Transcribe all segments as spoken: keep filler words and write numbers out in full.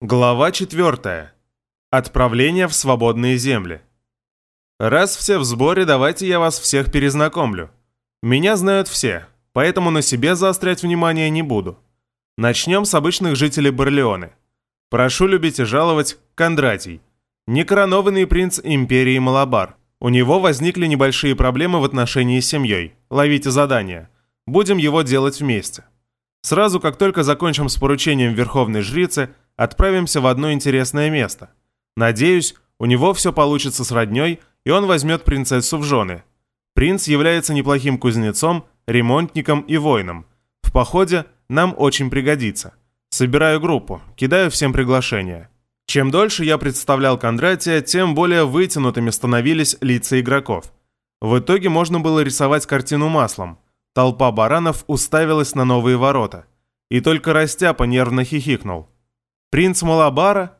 Глава четвертая. Отправление в свободные земли. Раз все в сборе, давайте я вас всех перезнакомлю. Меня знают все, поэтому на себе заострять внимание не буду. Начнем с обычных жителей Барлеоны. Прошу любить и жаловать Кондратий, некоронованный принц империи Малабар. У него возникли небольшие проблемы в отношении с семьей. Ловите задание. Будем его делать вместе. Сразу, как только закончим с поручением Верховной Жрицы, отправимся в одно интересное место. Надеюсь, у него все получится с родней, и он возьмет принцессу в жены. Принц является неплохим кузнецом, ремонтником и воином. В походе нам очень пригодится. Собираю группу, кидаю всем приглашения. Чем дольше я представлял Кондратия, тем более вытянутыми становились лица игроков. В итоге можно было рисовать картину маслом. Толпа баранов уставилась на новые ворота. И только Растяпа нервно хихикнул. «Принц Малабара?»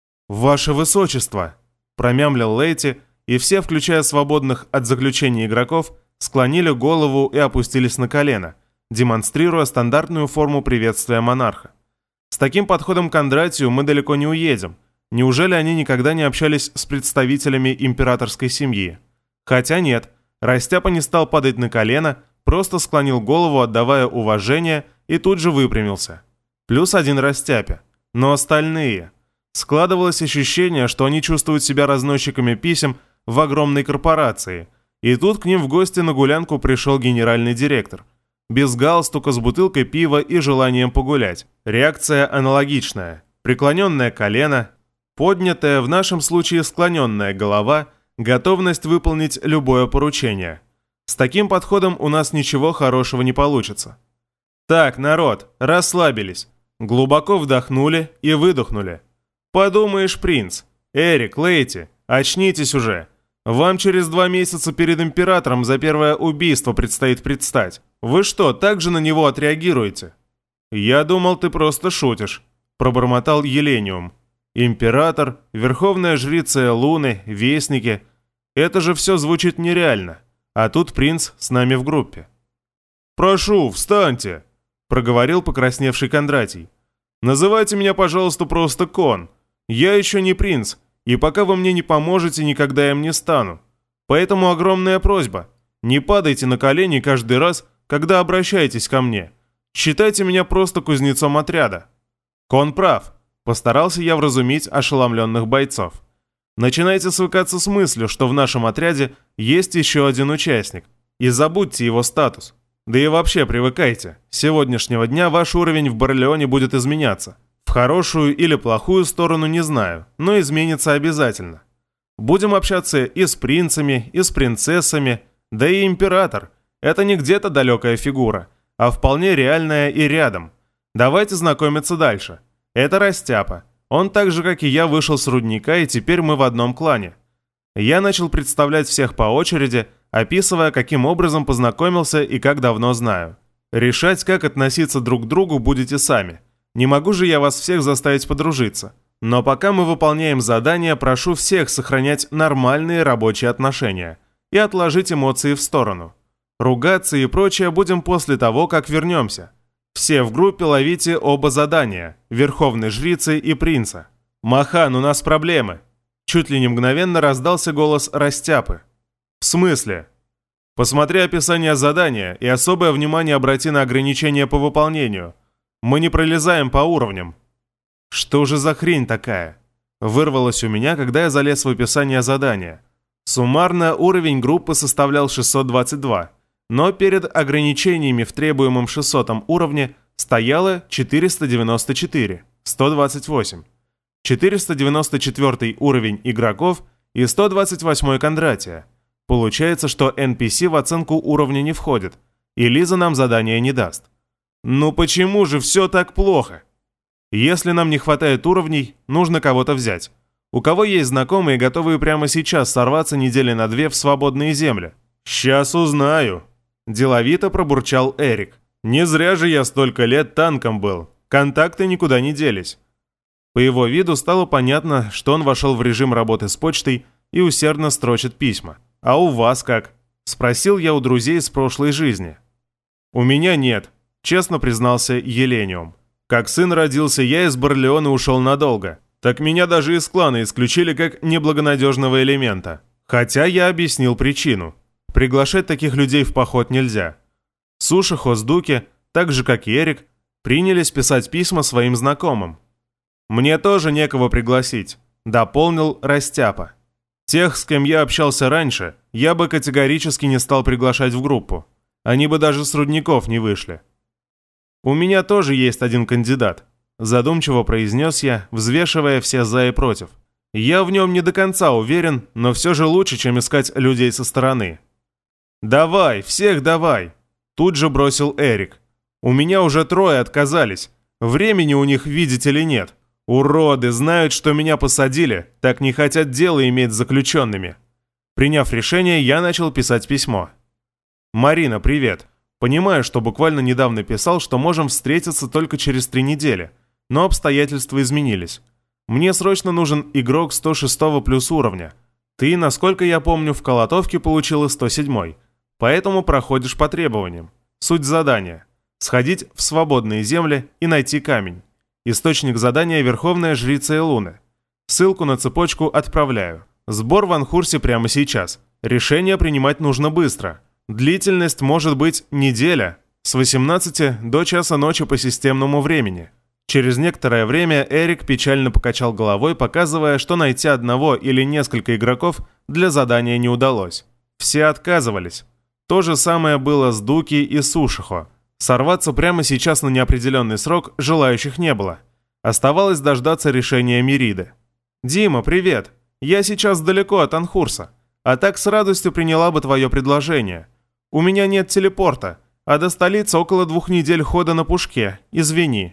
«Ваше Высочество!» – промямлил Лейти, и все, включая свободных от заключения игроков, склонили голову и опустились на колено, демонстрируя стандартную форму приветствия монарха. С таким подходом к Кондратию мы далеко не уедем. Неужели они никогда не общались с представителями императорской семьи? Хотя нет, Растяпа не стал падать на колено, просто склонил голову, отдавая уважение, и тут же выпрямился. Плюс один Растяпе. Но остальные... Складывалось ощущение, что они чувствуют себя разносчиками писем в огромной корпорации. И тут к ним в гости на гулянку пришел генеральный директор. Без галстука, с бутылкой пива и желанием погулять. Реакция аналогичная. Преклоненное колено, поднятая, в нашем случае склоненная голова, готовность выполнить любое поручение. С таким подходом у нас ничего хорошего не получится. Так, народ, расслабились. Глубоко вдохнули и выдохнули. Подумаешь, принц. Эрик, Лейти, очнитесь уже. Вам через два месяца перед императором за первое убийство предстоит предстать. Вы что, так же на него отреагируете? Я думал, ты просто шутишь, пробормотал Елениум. Император, верховная жрица Луны, вестники. Это же все звучит нереально. А тут принц с нами в группе. «Прошу, встаньте!» — проговорил покрасневший Кондратий. «Называйте меня, пожалуйста, просто Кон. Я еще не принц, и пока вы мне не поможете, никогда им не стану. Поэтому огромная просьба. Не падайте на колени каждый раз, когда обращаетесь ко мне. Считайте меня просто кузнецом отряда». Кон прав. Постарался я вразумить ошеломленных бойцов. Начинайте свыкаться с мыслью, что в нашем отряде есть еще один участник. И забудьте его статус. Да и вообще привыкайте. С сегодняшнего дня ваш уровень в Барлеоне будет изменяться. В хорошую или плохую сторону не знаю, но изменится обязательно. Будем общаться и с принцами, и с принцессами, да и император. Это не где-то далекая фигура, а вполне реальная и рядом. Давайте знакомиться дальше. Это Растяпа. Он так же, как и я, вышел с рудника, и теперь мы в одном клане. Я начал представлять всех по очереди, описывая, каким образом познакомился и как давно знаю. Решать, как относиться друг к другу, будете сами. Не могу же я вас всех заставить подружиться. Но пока мы выполняем задание, прошу всех сохранять нормальные рабочие отношения и отложить эмоции в сторону. Ругаться и прочее будем после того, как вернемся. Все в группе ловите оба задания – Верховной Жрицы и Принца. «Махан, у нас проблемы!» Чуть ли не мгновенно раздался голос Растяпы. «В смысле?» «Посмотри описание задания и особое внимание обрати на ограничения по выполнению. Мы не пролезаем по уровням». «Что же за хрень такая?» Вырвалось у меня, когда я залез в описание задания. Суммарно уровень группы составлял шестьсот двадцать два. Но перед ограничениями в требуемом шестисотом уровне стояло четыреста девяносто четыре, сто двадцать восемь. четыреста девяносто четвёртый уровень игроков и сто двадцать восьмой Кондратия. Получается, что эн пи си в оценку уровня не входит, и Лиза нам задание не даст. Ну почему же все так плохо? Если нам не хватает уровней, нужно кого-то взять. У кого есть знакомые, готовые прямо сейчас сорваться недели на две в свободные земли? Сейчас узнаю. Деловито пробурчал Эрик. «Не зря же я столько лет танком был. Контакты никуда не делись». По его виду стало понятно, что он вошел в режим работы с почтой и усердно строчит письма. «А у вас как?» – спросил я у друзей из прошлой жизни. «У меня нет», – честно признался Елениум. Как сын родился, я из Барлеона ушел надолго. Так меня даже из клана исключили как неблагонадежного элемента. Хотя я объяснил причину. Приглашать таких людей в поход нельзя. Сушихо с Дуки, так же как и Эрик, принялись писать письма своим знакомым. «Мне тоже некого пригласить», — дополнил Растяпа. «Тех, с кем я общался раньше, я бы категорически не стал приглашать в группу. Они бы даже с рудников не вышли». «У меня тоже есть один кандидат», — задумчиво произнес я, взвешивая все «за» и «против». «Я в нем не до конца уверен, но все же лучше, чем искать людей со стороны». «Давай, всех давай!» — тут же бросил Эрик. «У меня уже трое отказались. Времени у них, видите ли, нет. Уроды, знают, что меня посадили, так не хотят дело иметь с заключенными». Приняв решение, я начал писать письмо. «Марина, привет. Понимаю, что буквально недавно писал, что можем встретиться только через три недели, но обстоятельства изменились. Мне срочно нужен игрок сто шестого плюс уровня. Ты, насколько я помню, в Колотовке получила сто седьмой, поэтому проходишь по требованиям. Суть задания – сходить в свободные земли и найти камень. Источник задания – Верховная Жрица Элуны. Ссылку на цепочку отправляю. Сбор в Анхурсе прямо сейчас. Решение принимать нужно быстро. Длительность может быть неделя, с восемнадцати до часа ночи по системному времени». Через некоторое время Эрик печально покачал головой, показывая, что найти одного или несколько игроков для задания не удалось. Все отказывались. То же самое было с Дуки и Сушихо. Сорваться прямо сейчас на неопределенный срок желающих не было. Оставалось дождаться решения Мириды. «Дима, привет! Я сейчас далеко от Анхурса, а так с радостью приняла бы твое предложение. У меня нет телепорта, а до столицы около двух недель хода на пушке, извини».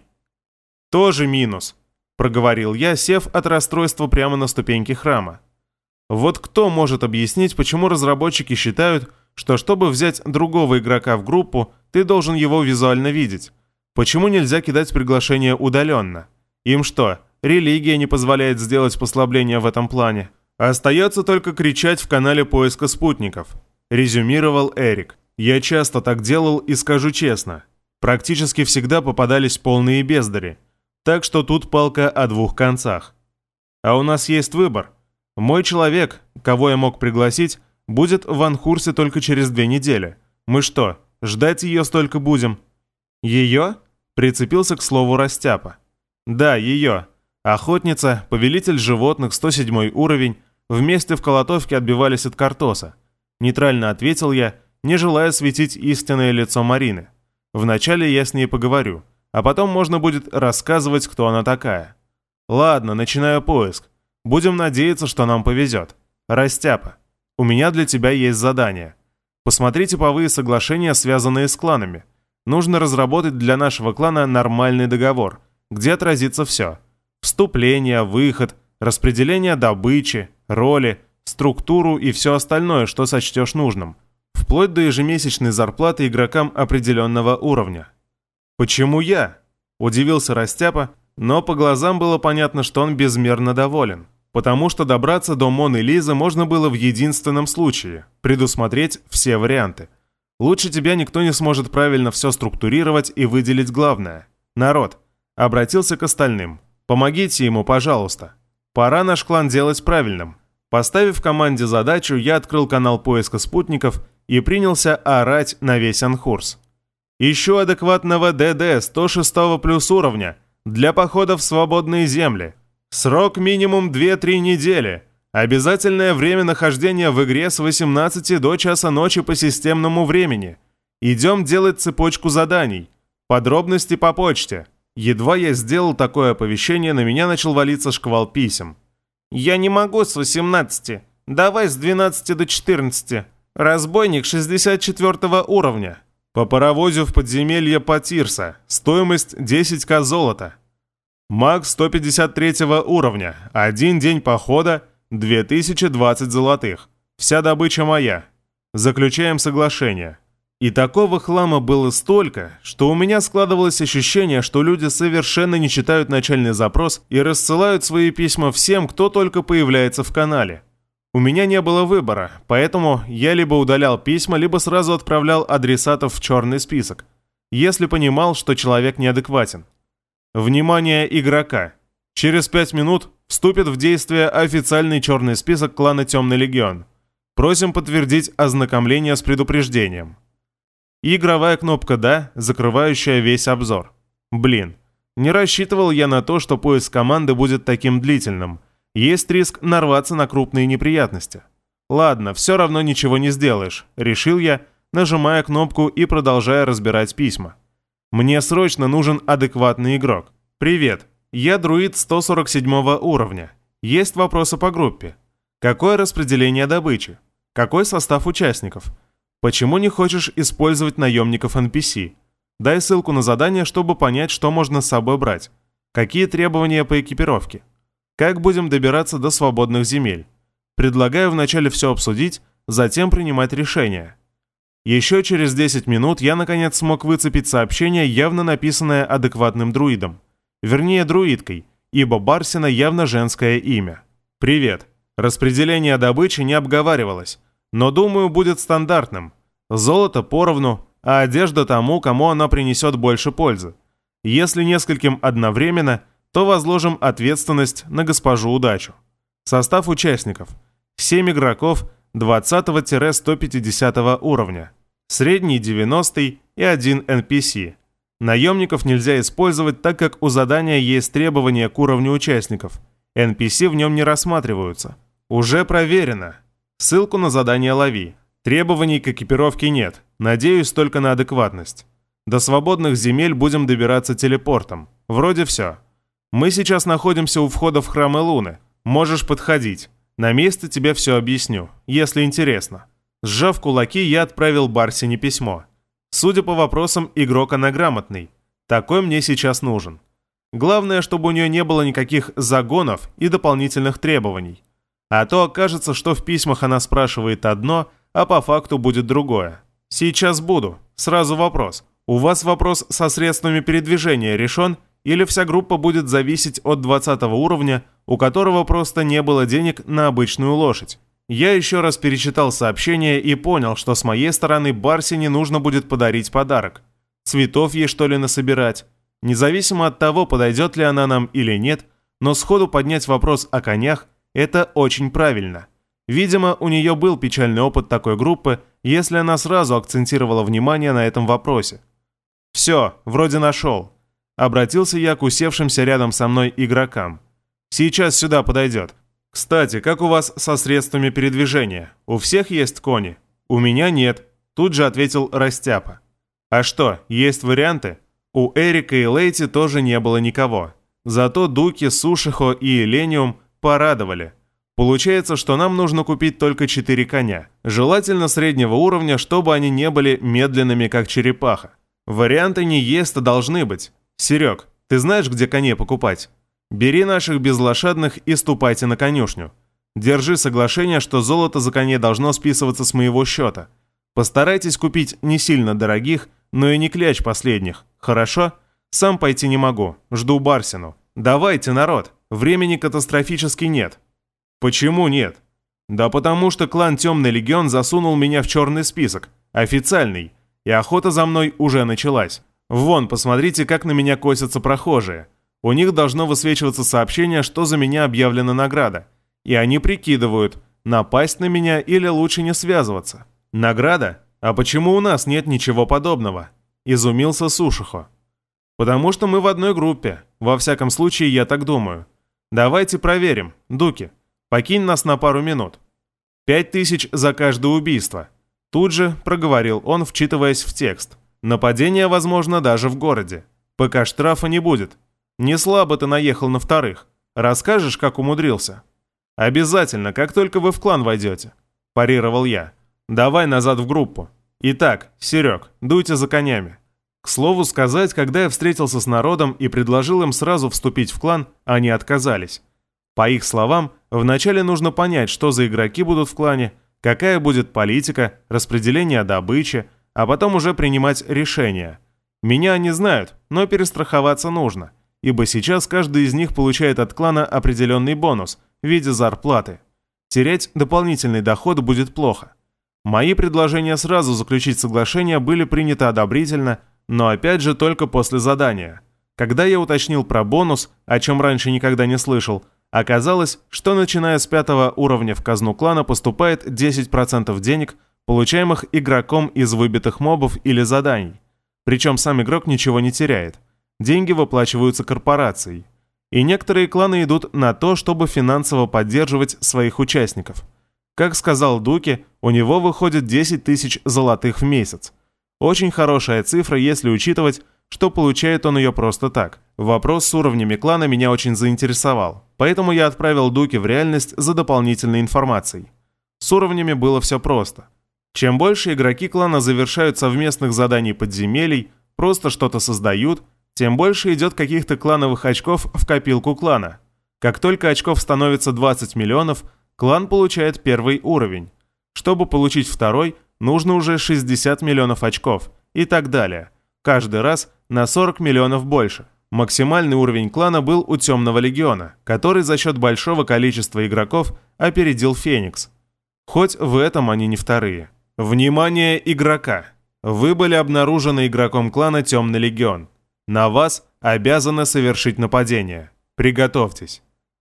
«Тоже минус», — проговорил я, сев от расстройства прямо на ступеньки храма. Вот кто может объяснить, почему разработчики считают, что чтобы взять другого игрока в группу, ты должен его визуально видеть? Почему нельзя кидать приглашение удаленно? Им что, религия не позволяет сделать послабление в этом плане? Остается только кричать в канале поиска спутников, резюмировал Эрик. Я часто так делал и скажу честно, практически всегда попадались полные бездари. Так что тут палка о двух концах. А у нас есть выбор. Мой человек, кого я мог пригласить, будет в Анхурсе только через две недели. Мы что, ждать ее столько будем? Ее? Прицепился к слову Растяпа. Да, ее. Охотница, повелитель животных, сто седьмой уровень, вместе в Колотовке отбивались от Картоса. Нейтрально ответил я, не желая светить истинное лицо Марины. Вначале я с ней поговорю, а потом можно будет рассказывать, кто она такая. Ладно, начинаю поиск. Будем надеяться, что нам повезет. Растяпа, у меня для тебя есть задание. Посмотри типовые соглашения, связанные с кланами. Нужно разработать для нашего клана нормальный договор, где отразится все. Вступление, выход, распределение добычи, роли, структуру и все остальное, что сочтешь нужным. Вплоть до ежемесячной зарплаты игрокам определенного уровня. «Почему я?» – удивился Растяпа, но по глазам было понятно, что он безмерно доволен. Потому что добраться до Моны Лизы можно было в единственном случае – предусмотреть все варианты. Лучше тебя никто не сможет правильно все структурировать и выделить главное. Народ, обратился к остальным. Помогите ему, пожалуйста. Пора наш клан делать правильным. Поставив команде задачу, я открыл канал поиска спутников и принялся орать на весь Анхурс. Ищу адекватного ДД сто шестого плюс уровня для похода в свободные земли. Срок минимум две-три недели. Обязательное время нахождения в игре с восемнадцати до часа ночи по системному времени. Идем делать цепочку заданий. Подробности по почте. Едва я сделал такое оповещение, на меня начал валиться шквал писем. «Я не могу с восемнадцати. Давай с двенадцати до четырнадцати. Разбойник шестьдесят четвёртого уровня. По паровозу в подземелье Патирса. Стоимость десять тысяч золота. Маг сто пятьдесят третьего уровня. Один день похода, две тысячи двадцать золотых. Вся добыча моя. Заключаем соглашение». И такого хлама было столько, что у меня складывалось ощущение, что люди совершенно не читают начальный запрос и рассылают свои письма всем, кто только появляется в канале. У меня не было выбора, поэтому я либо удалял письма, либо сразу отправлял адресатов в черный список, если понимал, что человек неадекватен. Внимание игрока! Через пять минут вступит в действие официальный черный список клана Темный Легион. Просим подтвердить ознакомление с предупреждением. И игровая кнопка «Да», закрывающая весь обзор. Блин, не рассчитывал я на то, что поиск команды будет таким длительным. Есть риск нарваться на крупные неприятности. Ладно, все равно ничего не сделаешь, решил я, нажимая кнопку и продолжая разбирать письма. Мне срочно нужен адекватный игрок. Привет, я друид сто сорок седьмого уровня. Есть вопросы по группе. Какое распределение добычи? Какой состав участников? Почему не хочешь использовать наемников эн пи си? Дай ссылку на задание, чтобы понять, что можно с собой брать. Какие требования по экипировке? Как будем добираться до свободных земель? Предлагаю вначале все обсудить, затем принимать решение. Еще через десять минут я наконец смог выцепить сообщение, явно написанное адекватным друидом. Вернее, друидкой, ибо Барсина явно женское имя. Привет. Распределение добычи не обговаривалось, но, думаю, будет стандартным. Золото поровну, а одежда тому, кому она принесет больше пользы. Если нескольким одновременно, то возложим ответственность на госпожу Удачу. Состав участников. семь игроков двадцатого — сто пятидесятого уровня. Средний девяностый и один эн пи си. Наемников нельзя использовать, так как у задания есть требования к уровню участников. эн пи си в нем не рассматриваются. Уже проверено. Ссылку на задание лови. Требований к экипировке нет. Надеюсь только на адекватность. До свободных земель будем добираться телепортом. Вроде все. Мы сейчас находимся у входа в храмы Луны. Можешь подходить. На месте тебе все объясню, если интересно. Сжав кулаки, я отправил Барсине письмо. Судя по вопросам, игрок она грамотный. Такой мне сейчас нужен. Главное, чтобы у нее не было никаких загонов и дополнительных требований. А то окажется, что в письмах она спрашивает одно, а по факту будет другое. Сейчас буду. Сразу вопрос. У вас вопрос со средствами передвижения решен, или вся группа будет зависеть от двадцатого уровня, у которого просто не было денег на обычную лошадь? Я еще раз перечитал сообщение и понял, что с моей стороны Барсине нужно будет подарить подарок. Цветов ей что ли насобирать? Независимо от того, подойдет ли она нам или нет, но сходу поднять вопрос о конях – это очень правильно. Видимо, у нее был печальный опыт такой группы, если она сразу акцентировала внимание на этом вопросе. «Все, вроде нашел». Обратился я к усевшимся рядом со мной игрокам. «Сейчас сюда подойдет. Кстати, как у вас со средствами передвижения? У всех есть кони?» «У меня нет», тут же ответил Растяпа. «А что, есть варианты?» У Эрика и Лейти тоже не было никого. Зато Дуки, Сушихо и Элениум порадовали. Получается, что нам нужно купить только четыре коня. Желательно среднего уровня, чтобы они не были медленными, как черепаха. Варианты не есть, а должны быть. Серег, ты знаешь, где коней покупать? Бери наших безлошадных и ступайте на конюшню. Держи соглашение, что золото за коней должно списываться с моего счета. Постарайтесь купить не сильно дорогих, но и не кляч последних. Хорошо? Сам пойти не могу. Жду Барсину. Давайте, народ. Времени катастрофически нет. Почему нет? Да потому что клан Темный Легион засунул меня в черный список. Официальный. И охота за мной уже началась. Вон, посмотрите, как на меня косятся прохожие. У них должно высвечиваться сообщение, что за меня объявлена награда. И они прикидывают, напасть на меня или лучше не связываться. Награда? А почему у нас нет ничего подобного? Изумился Сушихо. Потому что мы в одной группе. Во всяком случае, я так думаю. Давайте проверим. Дуки, покинь нас на пару минут. Пять тысяч за каждое убийство. Тут же проговорил он, вчитываясь в текст. Нападение возможно даже в городе. Пока штрафа не будет. Не слабо ты наехал на вторых. Расскажешь, как умудрился? Обязательно, как только вы в клан войдете. Парировал я. Давай назад в группу. Итак, Серег, дуйте за конями. К слову сказать, когда я встретился с народом и предложил им сразу вступить в клан, они отказались. По их словам, вначале нужно понять, что за игроки будут в клане, какая будет политика, распределение добычи, а потом уже принимать решения. Меня они знают, но перестраховаться нужно, ибо сейчас каждый из них получает от клана определенный бонус в виде зарплаты. Терять дополнительный доход будет плохо. Мои предложения сразу заключить соглашение были приняты одобрительно, но опять же только после задания. Когда я уточнил про бонус, о чем раньше никогда не слышал, оказалось, что начиная с пятого уровня в казну клана поступает десять процентов денег, получаемых игроком из выбитых мобов или заданий. Причем сам игрок ничего не теряет. Деньги выплачиваются корпорацией. И некоторые кланы идут на то, чтобы финансово поддерживать своих участников. Как сказал Дуки, у него выходит десять тысяч золотых в месяц. Очень хорошая цифра, если учитывать, что получает он ее просто так. Вопрос с уровнями клана меня очень заинтересовал, поэтому я отправил Дуки в реальность за дополнительной информацией. С уровнями было все просто. Чем больше игроки клана завершают совместных заданий подземелий, просто что-то создают, тем больше идет каких-то клановых очков в копилку клана. Как только очков становится двадцать миллионов, клан получает первый уровень. Чтобы получить второй, нужно уже шестьдесят миллионов очков и так далее. Каждый раз на сорок миллионов больше. Максимальный уровень клана был у Темного Легиона, который за счет большого количества игроков опередил Феникс. Хоть в этом они не вторые. Внимание игрока! Вы были обнаружены игроком клана Темный Легион. На вас обязаны совершить нападение. Приготовьтесь.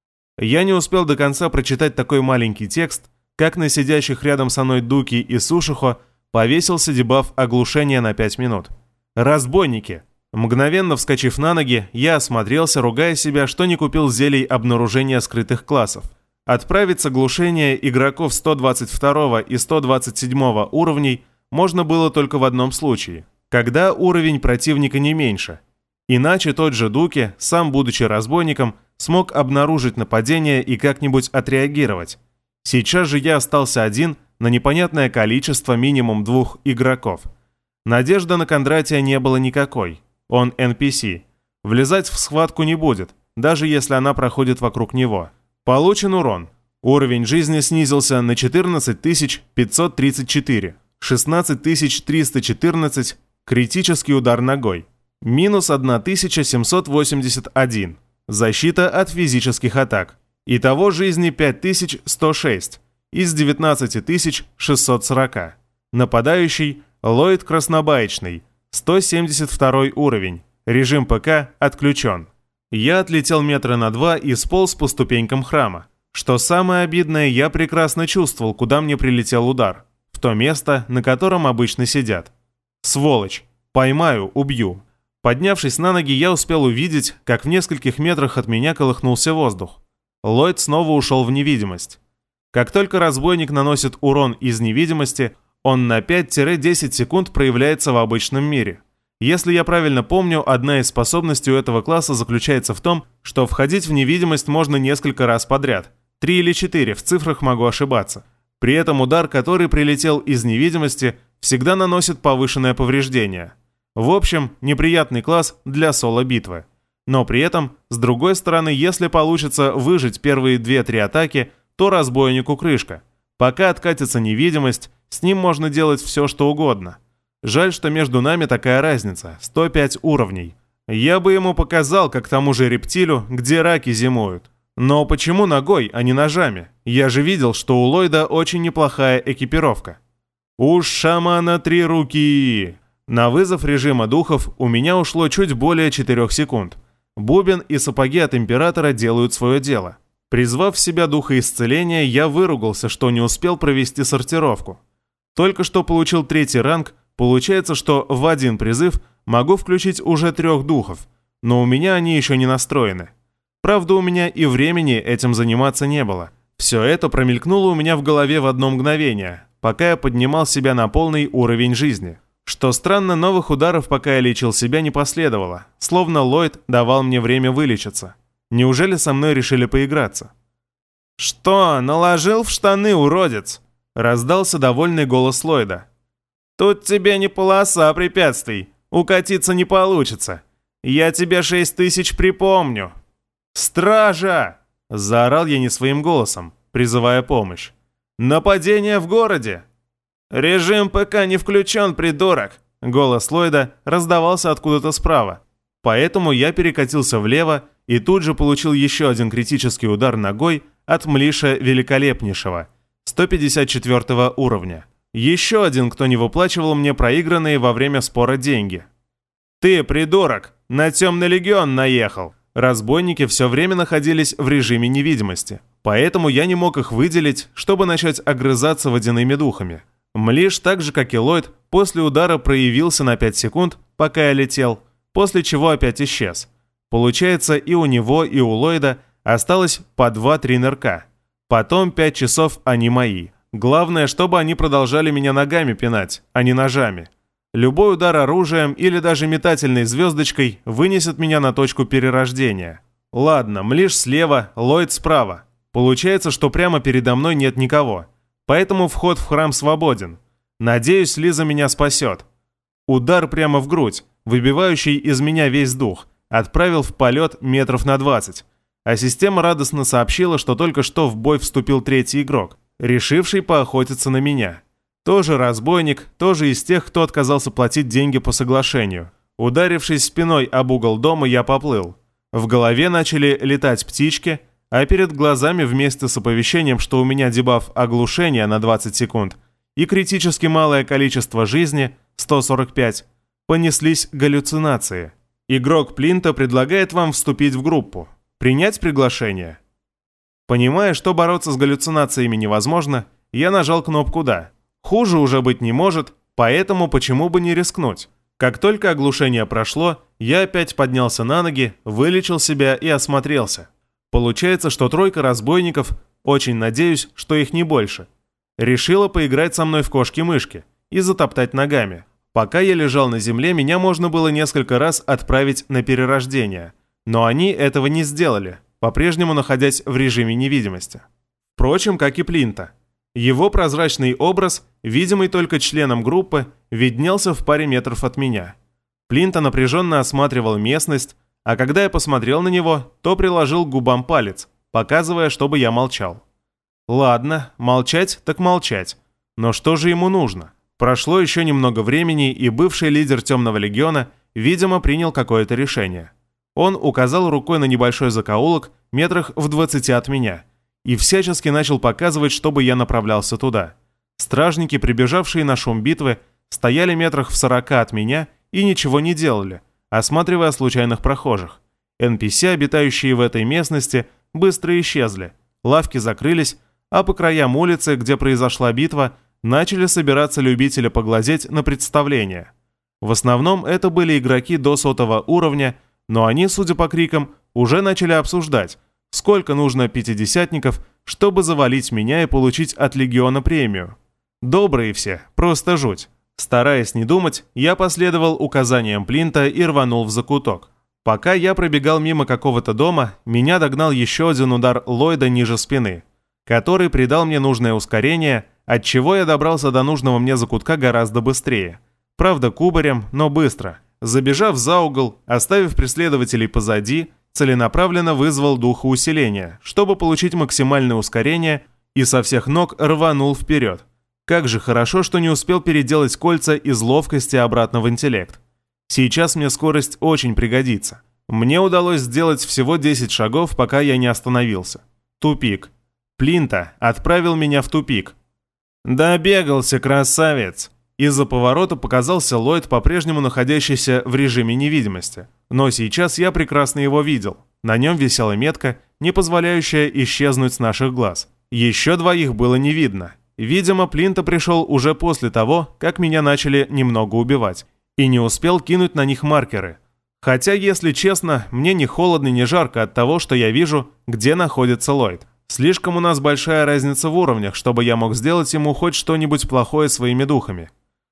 Я не успел до конца прочитать такой маленький текст, как на сидящих рядом со мной Дуки и Сушихо повесился дебаф оглушения на пять минут. Разбойники! Мгновенно вскочив на ноги, я осмотрелся, ругая себя, что не купил зелий обнаружения скрытых классов. Отправить с оглушения игроков сто двадцать второго и сто двадцать седьмого уровней можно было только в одном случае, когда уровень противника не меньше. Иначе тот же Дуки, сам будучи разбойником, смог обнаружить нападение и как-нибудь отреагировать. Сейчас же я остался один на непонятное количество минимум двух игроков. Надежды на Кондратия не было никакой. Он эн пи си. Влезать в схватку не будет, даже если она проходит вокруг него. Получен урон. Уровень жизни снизился на четырнадцать тысяч пятьсот тридцать четыре. шестнадцать тысяч триста четырнадцать. Критический удар ногой. Минус тысяча семьсот восемьдесят один. Защита от физических атак. Итого жизни пять тысяч сто шесть из девятнадцать тысяч шестьсот сорок. Нападающий Ллойд Краснобаечный. сто семьдесят второй уровень. Режим ПК отключен. Я отлетел метра на два и сполз по ступенькам храма. Что самое обидное, я прекрасно чувствовал, куда мне прилетел удар. В то место, на котором обычно сидят. Сволочь. Поймаю, убью. Поднявшись на ноги, я успел увидеть, как в нескольких метрах от меня колыхнулся воздух. Ллойд снова ушел в невидимость. Как только разбойник наносит урон из невидимости, он на пять-десять секунд проявляется в обычном мире. Если я правильно помню, одна из способностей у этого класса заключается в том, что входить в невидимость можно несколько раз подряд. Три или четыре, в цифрах могу ошибаться. При этом удар, который прилетел из невидимости, всегда наносит повышенное повреждение. В общем, неприятный класс для соло-битвы. Но при этом, с другой стороны, если получится выжить первые две-три атаки, то разбойнику крышка. Пока откатится невидимость, с ним можно делать все, что угодно. Жаль, что между нами такая разница – сто пять уровней. Я бы ему показал, как тому же рептилю, где раки зимуют. Но почему ногой, а не ножами? Я же видел, что у Ллойда очень неплохая экипировка. У шамана три руки! На вызов режима духов у меня ушло чуть более четырёх секунд. Бубен и сапоги от Императора делают свое дело. Призвав в себя духа исцеления, я выругался, что не успел провести сортировку. Только что получил третий ранг, получается, что в один призыв могу включить уже трех духов, но у меня они еще не настроены. Правда, у меня и времени этим заниматься не было. Все это промелькнуло у меня в голове в одно мгновение, пока я поднимал себя на полный уровень жизни. Что странно, новых ударов, пока я лечил себя, не последовало, словно Ллойд давал мне время вылечиться. Неужели со мной решили поиграться? «Что, наложил в штаны, уродец?» — раздался довольный голос Ллойда. «Тут тебе не полоса препятствий, укатиться не получится. Я тебе шесть тысяч припомню». «Стража!» — заорал я не своим голосом, призывая помощь. «Нападение в городе!» «Режим ПК не включен, придурок!» Голос Ллойда раздавался откуда-то справа. Поэтому я перекатился влево и тут же получил еще один критический удар ногой от Млиша Великолепнейшего, сто пятьдесят четвёртого уровня. Еще один, кто не выплачивал мне проигранные во время спора деньги. «Ты, придурок, На темный легион наехал. Разбойники все время находились в режиме невидимости, поэтому я не мог их выделить, чтобы начать огрызаться водяными духами. Млиш, так же как и Ллойд, после удара проявился на пять секунд, пока я летел, после чего опять исчез. Получается, и у него, и у Ллойда осталось по два-три нырка. Потом пять часов они мои. Главное, чтобы они продолжали меня ногами пинать, а не ножами. Любой удар оружием или даже метательной звездочкой вынесет меня на точку перерождения. Ладно, Млиш слева, Ллойд справа. Получается, что прямо передо мной нет никого. Поэтому вход в храм свободен. Надеюсь, Лиза меня спасет. Удар прямо в грудь, выбивающий из меня весь дух, отправил в полет метров на двадцать. А система радостно сообщила, что только что в бой вступил третий игрок, решивший поохотиться на меня. Тоже разбойник, тоже из тех, кто отказался платить деньги по соглашению. Ударившись спиной об угол дома, я поплыл. В голове начали летать птички, а перед глазами вместе с оповещением, что у меня дебаф оглушения на двадцать секунд и критически малое количество жизни, сто сорок пять, понеслись галлюцинации. Игрок Плинта предлагает вам вступить в группу. Принять приглашение? Понимая, что бороться с галлюцинациями невозможно, я нажал кнопку «Да». Хуже уже быть не может, поэтому почему бы не рискнуть? Как только оглушение прошло, я опять поднялся на ноги, вылечил себя и осмотрелся. Получается, что тройка разбойников, очень надеюсь, что их не больше, решила поиграть со мной в кошки-мышки и затоптать ногами. Пока я лежал на земле, меня можно было несколько раз отправить на перерождение, но они этого не сделали, по-прежнему находясь в режиме невидимости. Впрочем, как и Плинта. Его прозрачный образ, видимый только членом группы, виднелся в паре метров от меня. Плинта напряженно осматривал местность, а когда я посмотрел на него, то приложил к губам палец, показывая, чтобы я молчал. Ладно, молчать так молчать. Но что же ему нужно? Прошло еще немного времени, и бывший лидер Темного легиона, видимо, принял какое-то решение. Он указал рукой на небольшой закоулок метрах в двадцати от меня и всячески начал показывать, чтобы я направлялся туда. Стражники, прибежавшие на шум битвы, стояли метрах в сорока от меня и ничего не делали, осматривая случайных прохожих. эн пи си, обитающие в этой местности, быстро исчезли, лавки закрылись, а по краям улицы, где произошла битва, начали собираться любители поглазеть на представление. В основном это были игроки до сотого уровня, но они, судя по крикам, уже начали обсуждать, сколько нужно пятидесятников, чтобы завалить меня и получить от Легиона премию. Добрые все, просто жуть. Стараясь не думать, я последовал указаниям Плинта и рванул в закуток. Пока я пробегал мимо какого-то дома, меня догнал еще один удар Ллойда ниже спины, который придал мне нужное ускорение, отчего я добрался до нужного мне закутка гораздо быстрее. Правда, кубарем, но быстро. Забежав за угол, оставив преследователей позади, целенаправленно вызвал духоусиление, чтобы получить максимальное ускорение, и со всех ног рванул вперед. Как же хорошо, что не успел переделать кольца из ловкости обратно в интеллект. Сейчас мне скорость очень пригодится. Мне удалось сделать всего десять шагов, пока я не остановился. Тупик. Плинта отправил меня в тупик. Добегался, красавец! Из-за поворота показался Ллойд, по-прежнему находящийся в режиме невидимости. Но сейчас я прекрасно его видел. На нем висела метка, не позволяющая исчезнуть с наших глаз. Еще двоих было не видно. Видимо, Плинта пришел уже после того, как меня начали немного убивать, и не успел кинуть на них маркеры. Хотя, если честно, мне ни холодно, ни жарко от того, что я вижу, где находится Ллойд. Слишком у нас большая разница в уровнях, чтобы я мог сделать ему хоть что-нибудь плохое своими духами.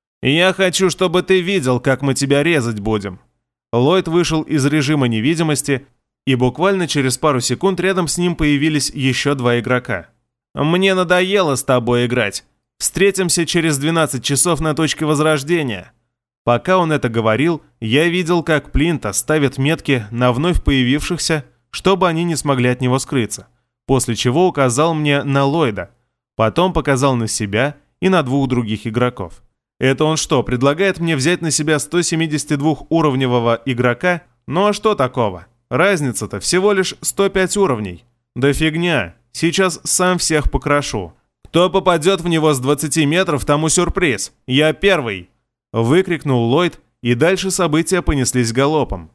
«Я хочу, чтобы ты видел, как мы тебя резать будем». Ллойд вышел из режима невидимости, и буквально через пару секунд рядом с ним появились еще два игрока. «Мне надоело с тобой играть. Встретимся через двенадцать часов на точке возрождения». Пока он это говорил, я видел, как Плинта ставит метки на вновь появившихся, чтобы они не смогли от него скрыться, после чего указал мне на Ллойда, потом показал на себя и на двух других игроков. Это он что, предлагает мне взять на себя сто семьдесят два уровневого игрока? Ну а что такого? Разница-то всего лишь сто пять уровней. Да фигня, сейчас сам всех покрошу. Кто попадет в него с двадцати метров, тому сюрприз. Я первый. Выкрикнул Ллойд, и дальше события понеслись галопом.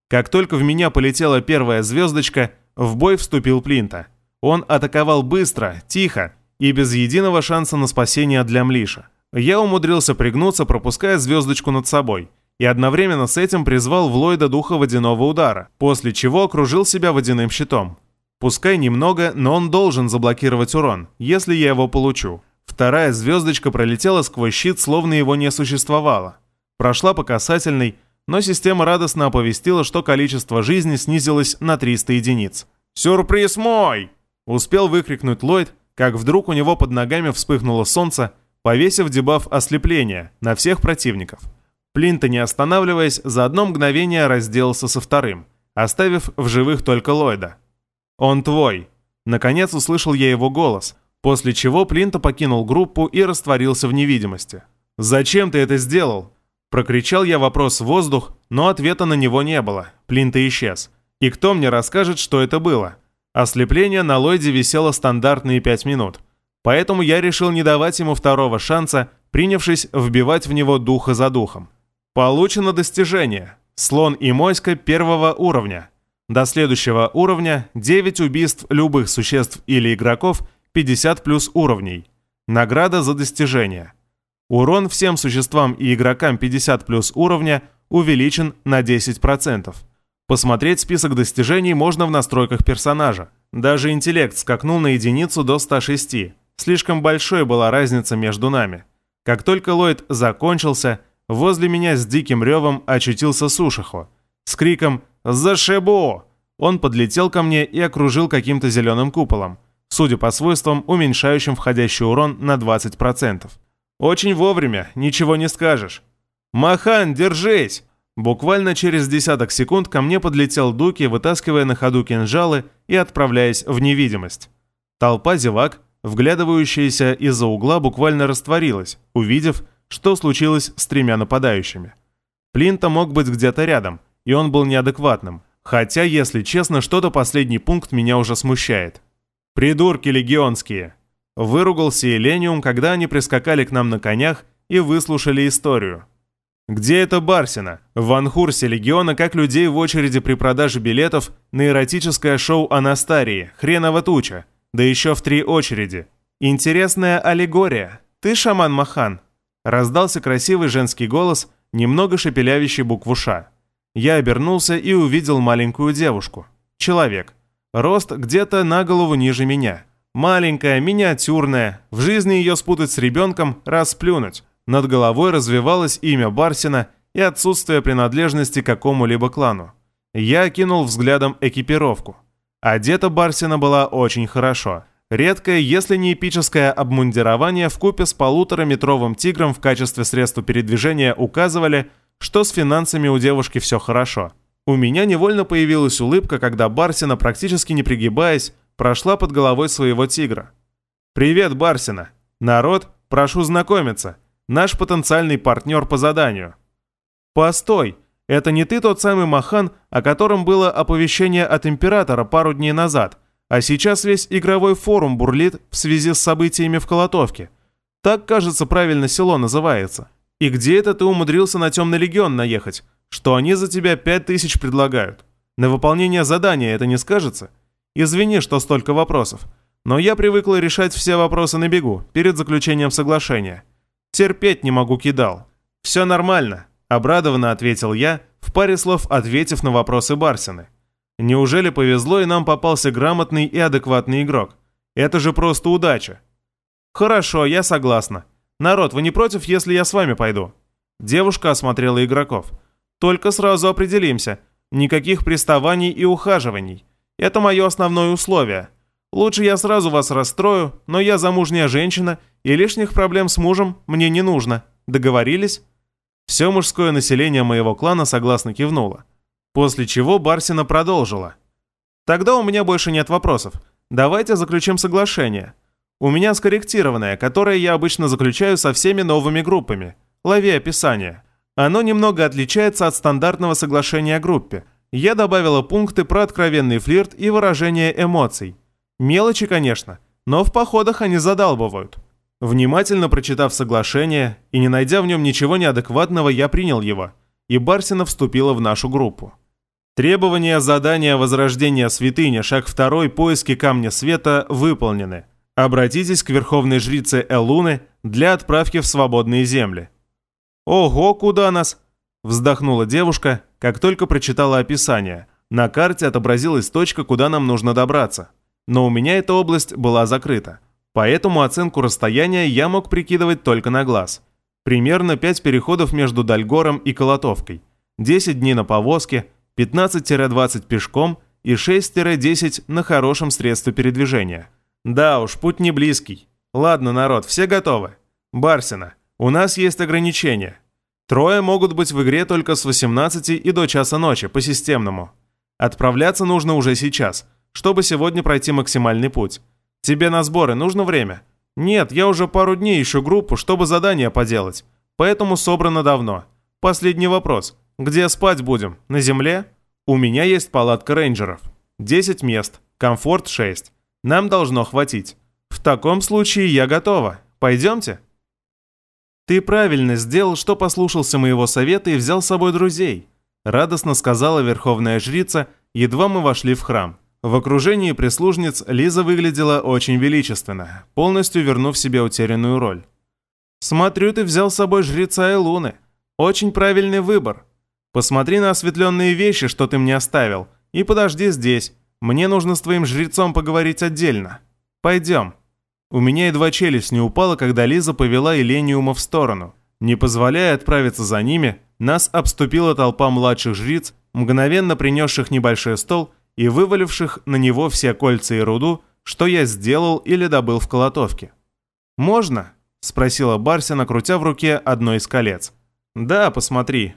Как только в меня полетела первая звездочка, в бой вступил Плинта. Он атаковал быстро, тихо и без единого шанса на спасение для Млиша. Я умудрился пригнуться, пропуская звездочку над собой, и одновременно с этим призвал в Ллойда духа водяного удара, после чего окружил себя водяным щитом. Пускай немного, но он должен заблокировать урон, если я его получу. Вторая звездочка пролетела сквозь щит, словно его не существовало. Прошла по касательной, но система радостно оповестила, что количество жизни снизилось на триста единиц. «Сюрприз мой!» — успел выкрикнуть Ллойд, как вдруг у него под ногами вспыхнуло солнце, повесив дебаф ослепления на всех противников. Плинта, не останавливаясь, за одно мгновение разделался со вторым, оставив в живых только Ллойда. «Он твой!» Наконец услышал я его голос, после чего Плинта покинул группу и растворился в невидимости. «Зачем ты это сделал?» Прокричал я вопрос в воздух, но ответа на него не было. Плинта исчез. И кто мне расскажет, что это было? Ослепление на Ллойде висело стандартные пять минут. Поэтому я решил не давать ему второго шанса, принявшись вбивать в него духа за духом. Получено достижение. Слон и моська первого уровня. До следующего уровня девять убийств любых существ или игроков, пятьдесят плюс уровней. Награда за достижение. Урон всем существам и игрокам пятьдесят плюс уровня увеличен на десять процентов. Посмотреть список достижений можно в настройках персонажа. Даже интеллект скакнул на единицу до ста шести. Слишком большой была разница между нами. Как только Ллойд закончился, возле меня с диким ревом очутился Сушихо. С криком «Зашибу!» Он подлетел ко мне и окружил каким-то зеленым куполом, судя по свойствам, уменьшающим входящий урон на двадцать процентов. Очень вовремя, ничего не скажешь. «Махан, держись!» Буквально через десяток секунд ко мне подлетел Дуки, вытаскивая на ходу кинжалы и отправляясь в невидимость. Толпа зевак, вглядывающаяся из-за угла, буквально растворилась, увидев, что случилось с тремя нападающими. Плинта мог быть где-то рядом, и он был неадекватным. Хотя, если честно, что-то последний пункт меня уже смущает. «Придурки легионские!» Выругался Элениум, когда они прискакали к нам на конях и выслушали историю. «Где это Барсина? В Анхурсе легиона как людей в очереди при продаже билетов на эротическое шоу Анастарии, хренова туча, да еще в три очереди. Интересная аллегория. Ты шаман Махан?» Раздался красивый женский голос, немного шепелявящий букву «Ш». Я обернулся и увидел маленькую девушку. Человек. Рост где-то на голову ниже меня. Маленькая, миниатюрная, в жизни ее спутать с ребенком, расплюнуть. Над головой развивалось имя Барсина и отсутствие принадлежности к какому-либо клану. Я окинул взглядом экипировку. Одета Барсина была очень хорошо. Редкое, если не эпическое обмундирование вкупе с полутораметровым тигром в качестве средства передвижения указывали, что с финансами у девушки все хорошо. У меня невольно появилась улыбка, когда Барсина, практически не пригибаясь, прошла под головой своего тигра. «Привет, Барсина! Народ, прошу знакомиться. Наш потенциальный партнер по заданию». «Постой, это не ты тот самый Махан, о котором было оповещение от Императора пару дней назад, а сейчас весь игровой форум бурлит в связи с событиями в Колотовке. Так, кажется, правильно село называется. И где это ты умудрился на Темный Легион наехать, что они за тебя пять тысяч предлагают? На выполнение задания это не скажется? Извини, что столько вопросов, но я привыкла решать все вопросы на бегу, перед заключением соглашения. Терпеть не могу, кидал». «Все нормально», — обрадованно ответил я, в паре слов ответив на вопросы Барсины. «Неужели повезло и нам попался грамотный и адекватный игрок? Это же просто удача». «Хорошо, я согласна. Народ, вы не против, если я с вами пойду?» Девушка осмотрела игроков. «Только сразу определимся. Никаких приставаний и ухаживаний. Это мое основное условие. Лучше я сразу вас расстрою, но я замужняя женщина, и лишних проблем с мужем мне не нужно. Договорились?» Все мужское население моего клана согласно кивнуло. После чего Барсина продолжила. «Тогда у меня больше нет вопросов. Давайте заключим соглашение. У меня скорректированное, которое я обычно заключаю со всеми новыми группами. Лови описание. Оно немного отличается от стандартного соглашения о группе. Я добавила пункты про откровенный флирт и выражение эмоций. Мелочи, конечно, но в походах они задалбывают». Внимательно прочитав соглашение и не найдя в нем ничего неадекватного, я принял его, и Барсина вступила в нашу группу. Требования задания возрождения святыни, шаг второй, поиски камня света выполнены. Обратитесь к верховной жрице Элуны для отправки в свободные земли. Ого, куда нас? Вздохнула девушка, как только прочитала описание. На карте отобразилась точка, куда нам нужно добраться. Но у меня эта область была закрыта. Поэтому оценку расстояния я мог прикидывать только на глаз. Примерно пять переходов между Дальгором и Колотовкой. десять дней на повозке, пятнадцать-двадцать пешком и шесть-десять на хорошем средстве передвижения. Да уж, путь не близкий. Ладно, народ, все готовы. Барсина, у нас есть ограничения. Трое могут быть в игре только с восемнадцати и до часа ночи, по системному. Отправляться нужно уже сейчас, чтобы сегодня пройти максимальный путь. Тебе на сборы нужно время? Нет, я уже пару дней ищу группу, чтобы задание поделать. Поэтому собрано давно. Последний вопрос. Где спать будем? На земле? У меня есть палатка рейнджеров. десять мест. Комфорт шесть. Нам должно хватить. В таком случае я готова. Пойдемте? Ты правильно сделал, что послушался моего совета и взял с собой друзей. Радостно сказала верховная жрица, едва мы вошли в храм. В окружении прислужниц Лиза выглядела очень величественно, полностью вернув себе утерянную роль. «Смотрю, ты взял с собой жреца Элуны. Очень правильный выбор. Посмотри на осветленные вещи, что ты мне оставил, и подожди здесь. Мне нужно с твоим жрецом поговорить отдельно. Пойдем». У меня едва челюсть не упала, когда Лиза повела Элениума в сторону. Не позволяя отправиться за ними, нас обступила толпа младших жриц, мгновенно принесших небольшой стол и вываливших на него все кольца и руду, что я сделал или добыл в Колотовке. «Можно?» – спросила Барсина, крутя в руке одно из колец. «Да, посмотри».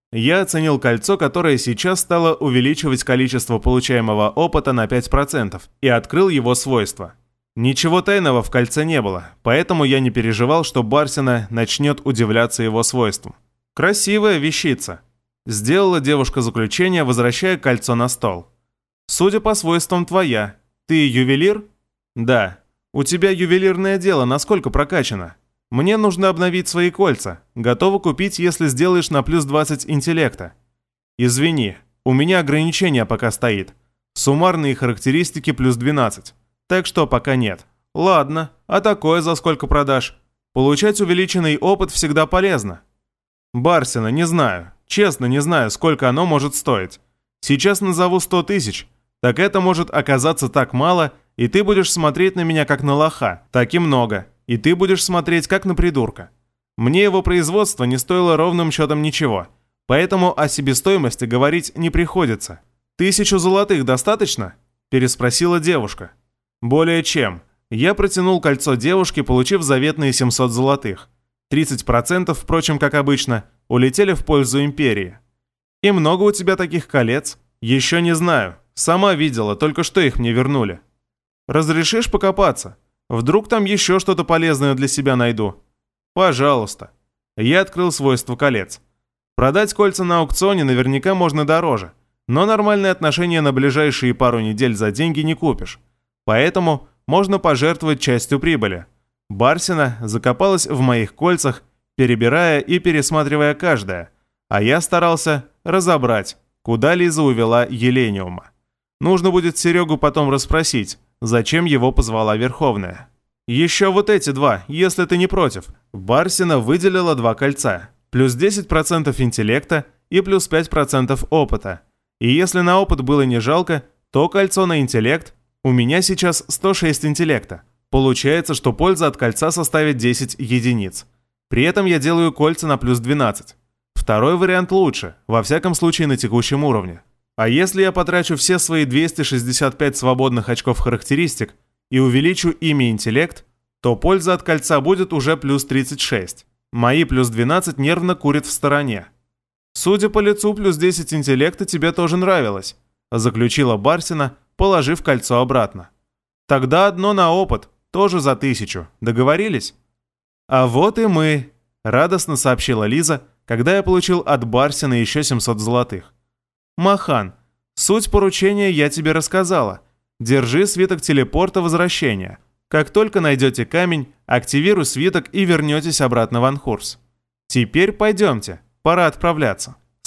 Я оценил кольцо, которое сейчас стало увеличивать количество получаемого опыта на пять процентов, и открыл его свойства. Ничего тайного в кольце не было, поэтому я не переживал, что Барсина начнет удивляться его свойствам. «Красивая вещица», – сделала девушка заключение, возвращая кольцо на стол. «Судя по свойствам, твоя. Ты ювелир?» «Да. У тебя ювелирное дело насколько прокачано? Мне нужно обновить свои кольца. Готова купить, если сделаешь на плюс двадцать интеллекта». «Извини, у меня ограничение пока стоит. Суммарные характеристики плюс двенадцать. Так что пока нет». «Ладно, а такое за сколько продашь? Получать увеличенный опыт всегда полезно». «Барсина, не знаю. Честно, не знаю, сколько оно может стоить. Сейчас назову сто тысяч. Так это может оказаться так мало, и ты будешь смотреть на меня как на лоха. Так и много. И ты будешь смотреть как на придурка. Мне его производство не стоило ровным счетом ничего, поэтому о себестоимости говорить не приходится». «Тысячу золотых достаточно?» – переспросила девушка. «Более чем». Я протянул кольцо девушке, получив заветные семьсот золотых. тридцать процентов, впрочем, как обычно, улетели в пользу империи. «И много у тебя таких колец?» «Еще не знаю. Сама видела, только что их мне вернули». «Разрешишь покопаться? Вдруг там еще что-то полезное для себя найду?» «Пожалуйста». Я открыл свойства колец. Продать кольца на аукционе наверняка можно дороже, но нормальные отношения на ближайшие пару недель за деньги не купишь. Поэтому можно пожертвовать частью прибыли. Барсина закопалась в моих кольцах, перебирая и пересматривая каждое, а я старался разобрать, куда Лиза увела Елениума. Нужно будет Серегу потом расспросить, зачем его позвала Верховная. «Еще вот эти два, если ты не против». Барсина выделила два кольца, плюс десять процентов интеллекта и плюс пять процентов опыта. И если на опыт было не жалко, то кольцо на интеллект. У меня сейчас сто шесть интеллекта. Получается, что польза от кольца составит десять единиц. При этом я делаю кольца на плюс двенадцать. Второй вариант лучше, во всяком случае на текущем уровне. А если я потрачу все свои двести шестьдесят пять свободных очков характеристик и увеличу ими интеллект, то польза от кольца будет уже плюс тридцать шесть. Мои плюс двенадцать нервно курят в стороне. «Судя по лицу, плюс десять интеллекта тебе тоже нравилось», заключила Барсина, положив кольцо обратно. «Тогда одно на опыт, тоже за тысячу. Договорились?» «А вот и мы», — радостно сообщила Лиза, когда я получил от Барсина еще семьсот золотых. «Махан, суть поручения я тебе рассказала. Держи свиток телепорта возвращения. Как только найдете камень, активируй свиток и вернетесь обратно в Анхурс. Теперь пойдемте, пора отправляться».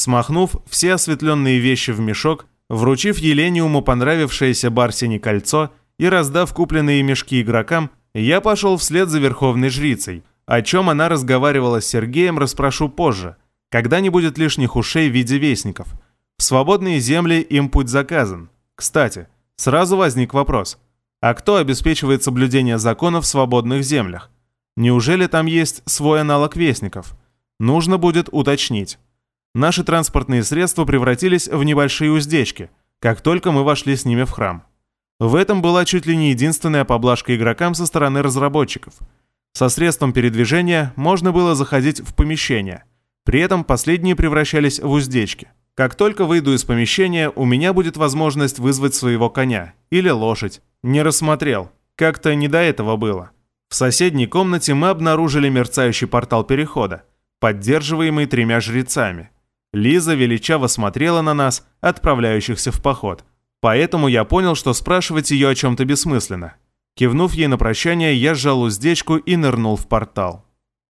Смахнув все осветленные вещи в мешок, вручив Елениуму понравившееся Барсине кольцо и раздав купленные мешки игрокам, я пошел вслед за Верховной Жрицей. О чем она разговаривала с Сергеем, расспрошу позже, когда не будет лишних ушей в виде вестников. В свободные земли им путь заказан. Кстати, сразу возник вопрос. А кто обеспечивает соблюдение закона в свободных землях? Неужели там есть свой аналог вестников? Нужно будет уточнить. Наши транспортные средства превратились в небольшие уздечки, как только мы вошли с ними в храм. В этом была чуть ли не единственная поблажка игрокам со стороны разработчиков. Со средством передвижения можно было заходить в помещение. При этом последние превращались в уздечки. Как только выйду из помещения, у меня будет возможность вызвать своего коня или лошадь. Не рассмотрел. Как-то не до этого было. В соседней комнате мы обнаружили мерцающий портал перехода, поддерживаемый тремя жрецами. Лиза величаво смотрела на нас, отправляющихся в поход. Поэтому я понял, что спрашивать ее о чем-то бессмысленно. Кивнув ей на прощание, я сжал уздечку и нырнул в портал.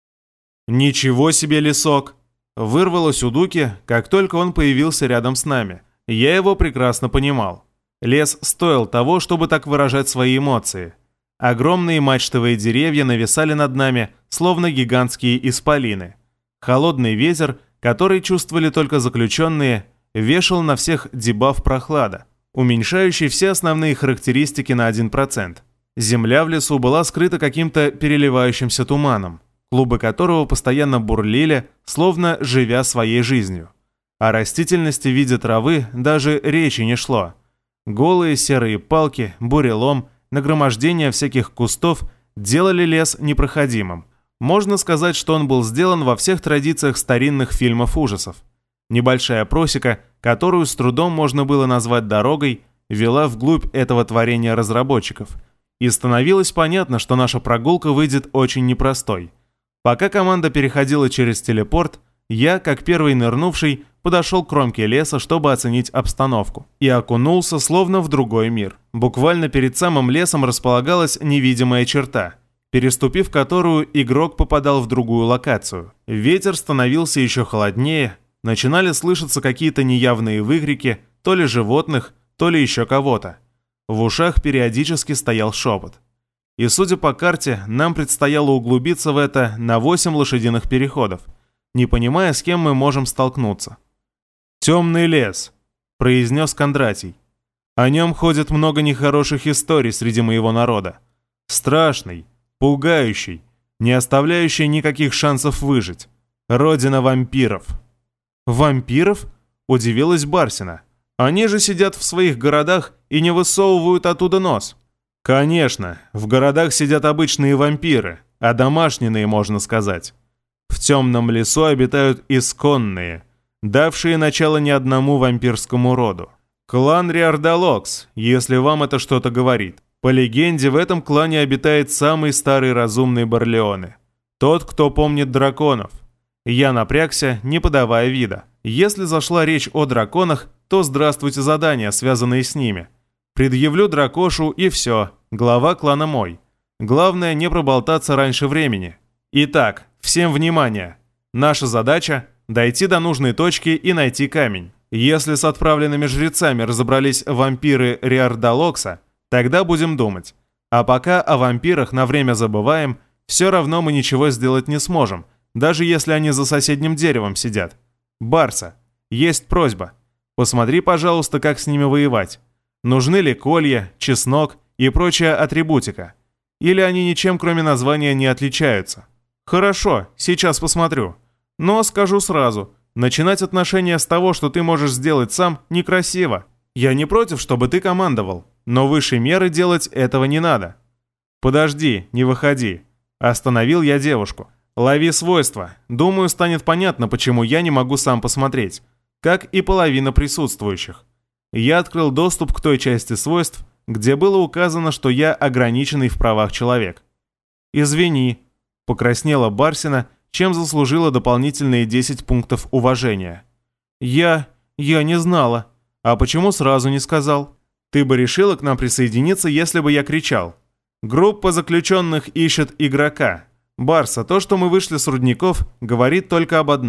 «Ничего себе лесок!» Вырвалось у Дуки, как только он появился рядом с нами. Я его прекрасно понимал. Лес стоил того, чтобы так выражать свои эмоции. Огромные мачтовые деревья нависали над нами, словно гигантские исполины. Холодный ветер, который чувствовали только заключенные, вешал на всех дебаф прохлада, уменьшающий все основные характеристики на один процент. Земля в лесу была скрыта каким-то переливающимся туманом, клубы которого постоянно бурлили, словно живя своей жизнью. О растительности в виде травы даже речи не шло. Голые серые палки, бурелом, нагромождение всяких кустов делали лес непроходимым. Можно сказать, что он был сделан во всех традициях старинных фильмов ужасов. Небольшая просека, которую с трудом можно было назвать дорогой, вела вглубь этого творения разработчиков. И становилось понятно, что наша прогулка выйдет очень непростой. Пока команда переходила через телепорт, я, как первый нырнувший, подошел к кромке леса, чтобы оценить обстановку, и окунулся словно в другой мир. Буквально перед самым лесом располагалась невидимая черта, переступив которую игрок попадал в другую локацию. Ветер становился еще холоднее, начинали слышаться какие-то неявные выкрики, то ли животных, то ли еще кого-то. В ушах периодически стоял шепот. И судя по карте, нам предстояло углубиться в это на восемь лошадиных переходов, не понимая, с кем мы можем столкнуться. «Темный лес», — произнес Кондратий. «О нем ходит много нехороших историй среди моего народа. Страшный, пугающий, не оставляющий никаких шансов выжить. Родина вампиров». «Вампиров?» — удивилась Барсина. «Они же сидят в своих городах и не высовывают оттуда нос». «Конечно, в городах сидят обычные вампиры, а домашние, можно сказать. В темном лесу обитают исконные, давшие начало не одному вампирскому роду. Клан Риардалокс, если вам это что-то говорит. По легенде, в этом клане обитает самый старый разумный Барлеоне. Тот, кто помнит драконов». Я напрягся, не подавая вида. Если зашла речь о драконах, то здравствуйте задания, связанные с ними. Предъявлю дракошу и все, глава клана мой. Главное не проболтаться раньше времени. Итак, всем внимание. Наша задача – дойти до нужной точки и найти камень. Если с отправленными жрецами разобрались вампиры Риардалокса, тогда будем думать. А пока о вампирах на время забываем, все равно мы ничего сделать не сможем, даже если они за соседним деревом сидят. Барса, есть просьба. Посмотри, пожалуйста, как с ними воевать. Нужны ли колья, чеснок и прочая атрибутика? Или они ничем, кроме названия, не отличаются? Хорошо, сейчас посмотрю. Но скажу сразу, начинать отношения с того, что ты можешь сделать сам, некрасиво. Я не против, чтобы ты командовал, но выше меры делать этого не надо. Подожди, не выходи. Остановил я девушку. Лови свойства. Думаю, станет понятно, почему я не могу сам посмотреть. Как и половина присутствующих. Я открыл доступ к той части свойств, где было указано, что я ограниченный в правах человек. «Извини», — покраснела Барсина, чем заслужила дополнительные десять пунктов уважения. «Я... я не знала. А почему сразу не сказал? Ты бы решила к нам присоединиться, если бы я кричал. Группа заключенных ищет игрока. Барса, то, что мы вышли с рудников, говорит только об одном.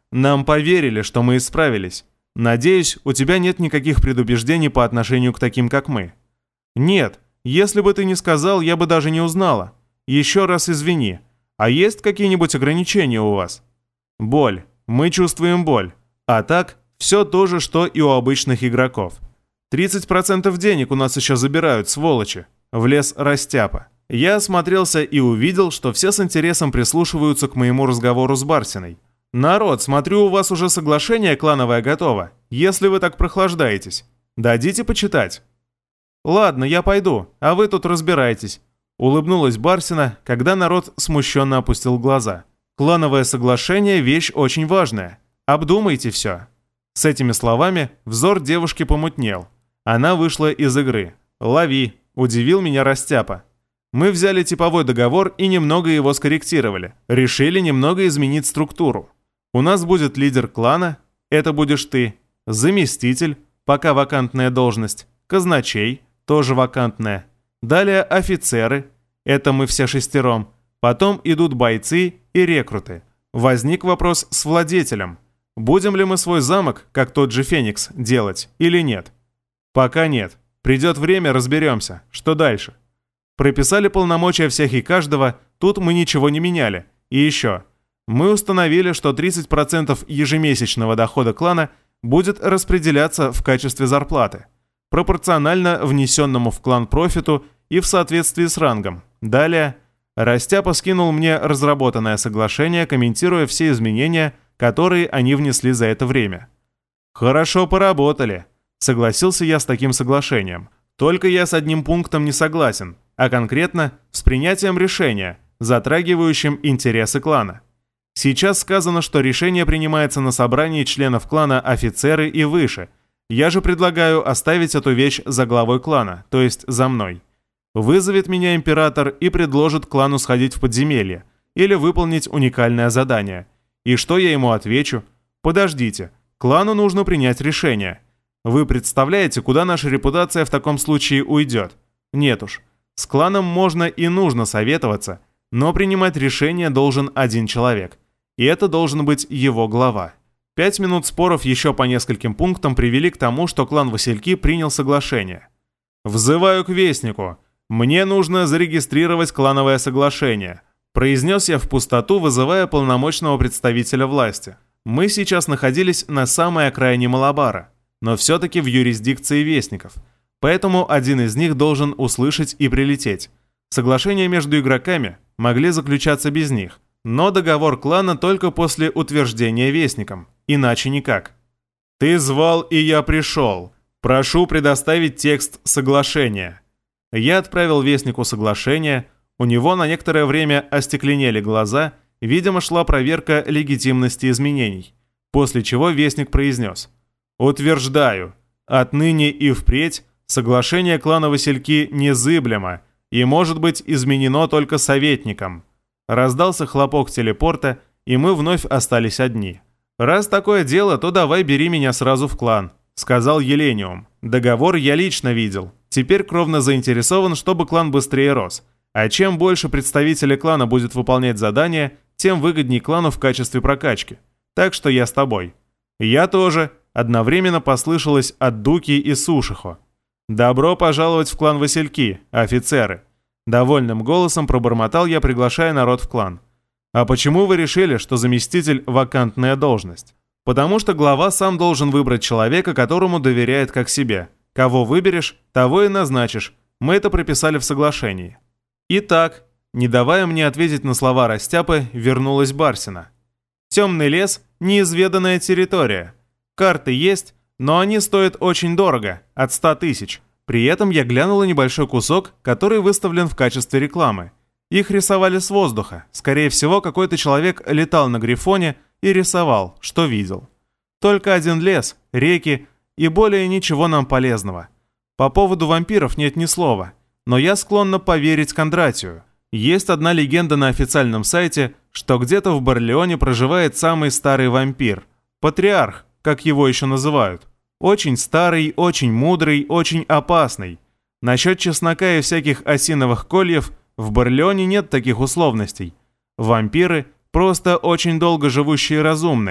Нам поверили, что мы исправились. Надеюсь, у тебя нет никаких предубеждений по отношению к таким, как мы». «Нет, если бы ты не сказал, я бы даже не узнала. Еще раз извини. А есть какие-нибудь ограничения у вас?» «Боль. Мы чувствуем боль. А так, все то же, что и у обычных игроков. тридцать процентов денег у нас еще забирают, сволочи», — влез Растяпа. Я осмотрелся и увидел, что все с интересом прислушиваются к моему разговору с Барсиной. «Народ, смотрю, у вас уже соглашение клановое готово. Если вы так прохлаждаетесь, дадите почитать?» «Ладно, я пойду, а вы тут разбирайтесь», — улыбнулась Барсина, когда народ смущенно опустил глаза. «Клановое соглашение — вещь очень важная. Обдумайте все». С этими словами взор девушки помутнел. Она вышла из игры. «Лови», — удивил меня Растяпа. Мы взяли типовой договор и немного его скорректировали. Решили немного изменить структуру. У нас будет лидер клана, это будешь ты, заместитель, пока вакантная должность, казначей, тоже вакантная. Далее офицеры, это мы все шестером. Потом идут бойцы и рекруты. Возник вопрос с владетелем. Будем ли мы свой замок, как тот же Феникс, делать или нет? Пока нет. Придет время, разберемся. Что дальше? Прописали полномочия всех и каждого, тут мы ничего не меняли. И еще. Мы установили, что тридцать процентов ежемесячного дохода клана будет распределяться в качестве зарплаты, пропорционально внесенному в клан профиту и в соответствии с рангом. Далее, Растяпа скинул мне разработанное соглашение, комментируя все изменения, которые они внесли за это время. «Хорошо поработали», — согласился я с таким соглашением. «Только я с одним пунктом не согласен, а конкретно с принятием решения, затрагивающим интересы клана. Сейчас сказано, что решение принимается на собрании членов клана офицеры и выше. Я же предлагаю оставить эту вещь за главой клана, то есть за мной. Вызовет меня император и предложит клану сходить в подземелье или выполнить уникальное задание. И что я ему отвечу? Подождите, клану нужно принять решение. Вы представляете, куда наша репутация в таком случае уйдет? Нет уж, с кланом можно и нужно советоваться, но принимать решение должен один человек. И это должен быть его глава. Пять минут споров еще по нескольким пунктам привели к тому, что клан Васильки принял соглашение. «Взываю к Вестнику. Мне нужно зарегистрировать клановое соглашение», произнес я в пустоту, вызывая полномочного представителя власти. Мы сейчас находились на самой окраине Малабара, но все-таки в юрисдикции Вестников, поэтому один из них должен услышать и прилететь. Соглашения между игроками могли заключаться без них, но договор клана только после утверждения Вестником, иначе никак. «Ты звал, и я пришел. Прошу предоставить текст соглашения». Я отправил Вестнику соглашение, у него на некоторое время остекленели глаза, видимо, шла проверка легитимности изменений, после чего Вестник произнес: «Утверждаю, отныне и впредь соглашение клана Васильки незыблемо и может быть изменено только советником». Раздался хлопок телепорта, и мы вновь остались одни. «Раз такое дело, то давай бери меня сразу в клан», — сказал Елениум. «Договор я лично видел. Теперь кровно заинтересован, чтобы клан быстрее рос. А чем больше представителей клана будет выполнять задания, тем выгоднее клану в качестве прокачки. Так что я с тобой». «Я тоже», — одновременно послышалось от Дуки и Сушихо. «Добро пожаловать в клан Васильки, офицеры». Довольным голосом пробормотал я, приглашая народ в клан. «А почему вы решили, что заместитель – вакантная должность?» «Потому что глава сам должен выбрать человека, которому доверяет как себе. Кого выберешь, того и назначишь. Мы это прописали в соглашении». Итак, не давая мне ответить на слова Растяпы, вернулась Барсина. «Темный лес – неизведанная территория. Карты есть, но они стоят очень дорого, от ста тысяч. При этом я глянула небольшой кусок, который выставлен в качестве рекламы. Их рисовали с воздуха. Скорее всего, какой-то человек летал на Грифоне и рисовал, что видел. Только один лес, реки и более ничего нам полезного. По поводу вампиров нет ни слова, но я склонна поверить Кондратию. Есть одна легенда на официальном сайте, что где-то в Барлеоне проживает самый старый вампир. Патриарх, как его еще называют. Очень старый, очень мудрый, очень опасный. Насчет чеснока и всяких осиновых кольев в Барлеоне нет таких условностей. Вампиры – просто очень долго живущие разумные.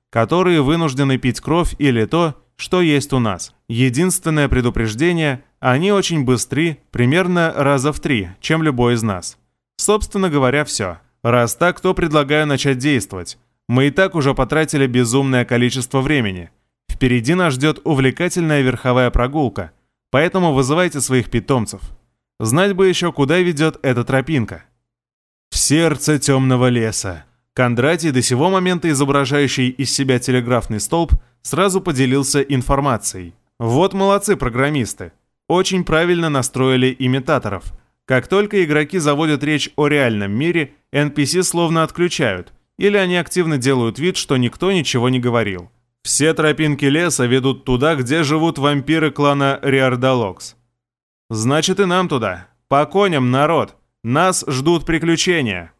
которые вынуждены пить кровь или то, что есть у нас. Единственное предупреждение – они очень быстры, примерно раза в три, чем любой из нас. Собственно говоря, все. Раз так, то предлагаю начать действовать. Мы и так уже потратили безумное количество времени. Впереди нас ждет увлекательная верховая прогулка, поэтому вызывайте своих питомцев. Знать бы еще, куда ведет эта тропинка. В сердце темного леса. Кондратий, до сего момента изображающий из себя телеграфный столб, сразу поделился информацией. Вот молодцы программисты. Очень правильно настроили имитаторов. Как только игроки заводят речь о реальном мире, эн пи си словно отключают, или они активно делают вид, что никто ничего не говорил. Все тропинки леса ведут туда, где живут вампиры клана Риардалокс. Значит и нам туда. По коням, народ. Нас ждут приключения.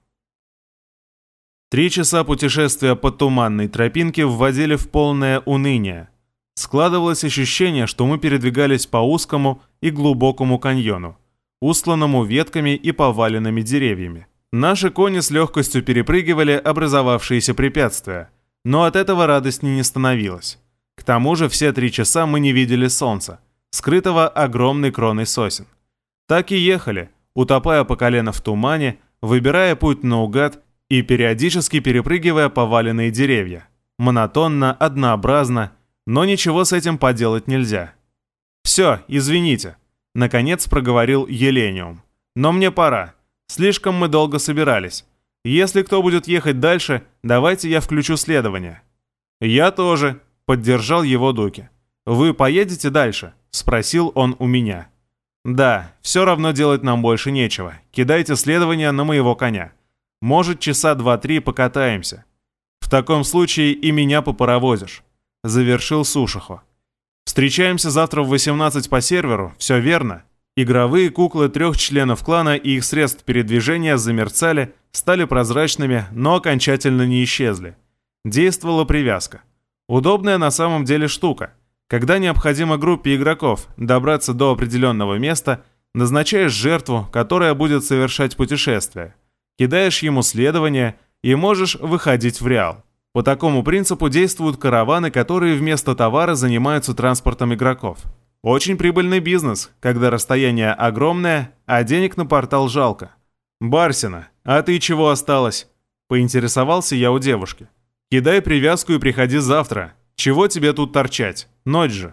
Три часа путешествия по туманной тропинке вводили в полное уныние. Складывалось ощущение, что мы передвигались по узкому и глубокому каньону, устланному ветками и поваленными деревьями. Наши кони с легкостью перепрыгивали образовавшиеся препятствия, но от этого радости не становилось. К тому же все три часа мы не видели солнца, скрытого огромной кроной сосен. Так и ехали, утопая по колено в тумане, выбирая путь наугад и периодически перепрыгивая поваленные деревья. Монотонно, однообразно, но ничего с этим поделать нельзя. «Все, извините», — наконец проговорил Елениум. «Но мне пора. Слишком мы долго собирались. Если кто будет ехать дальше, давайте я включу следование». «Я тоже», — поддержал его Дуки. «Вы поедете дальше?» — спросил он у меня. «Да, все равно делать нам больше нечего. Кидайте следование на моего коня. Может, часа два-три покатаемся. В таком случае и меня попаровозишь», — завершил Сушихо. «Встречаемся завтра в восемнадцать по серверу, все верно?» Игровые куклы трех членов клана и их средств передвижения замерцали, стали прозрачными, но окончательно не исчезли. Действовала привязка. Удобная на самом деле штука. Когда необходимо группе игроков добраться до определенного места, назначаешь жертву, которая будет совершать путешествие. Кидаешь ему следование и можешь выходить в реал. По такому принципу действуют караваны, которые вместо товара занимаются транспортом игроков. Очень прибыльный бизнес, когда расстояние огромное, а денег на портал жалко. «Барсина, а ты чего осталась?» – поинтересовался я у девушки. «Кидай привязку и приходи завтра. Чего тебе тут торчать? Ночь же».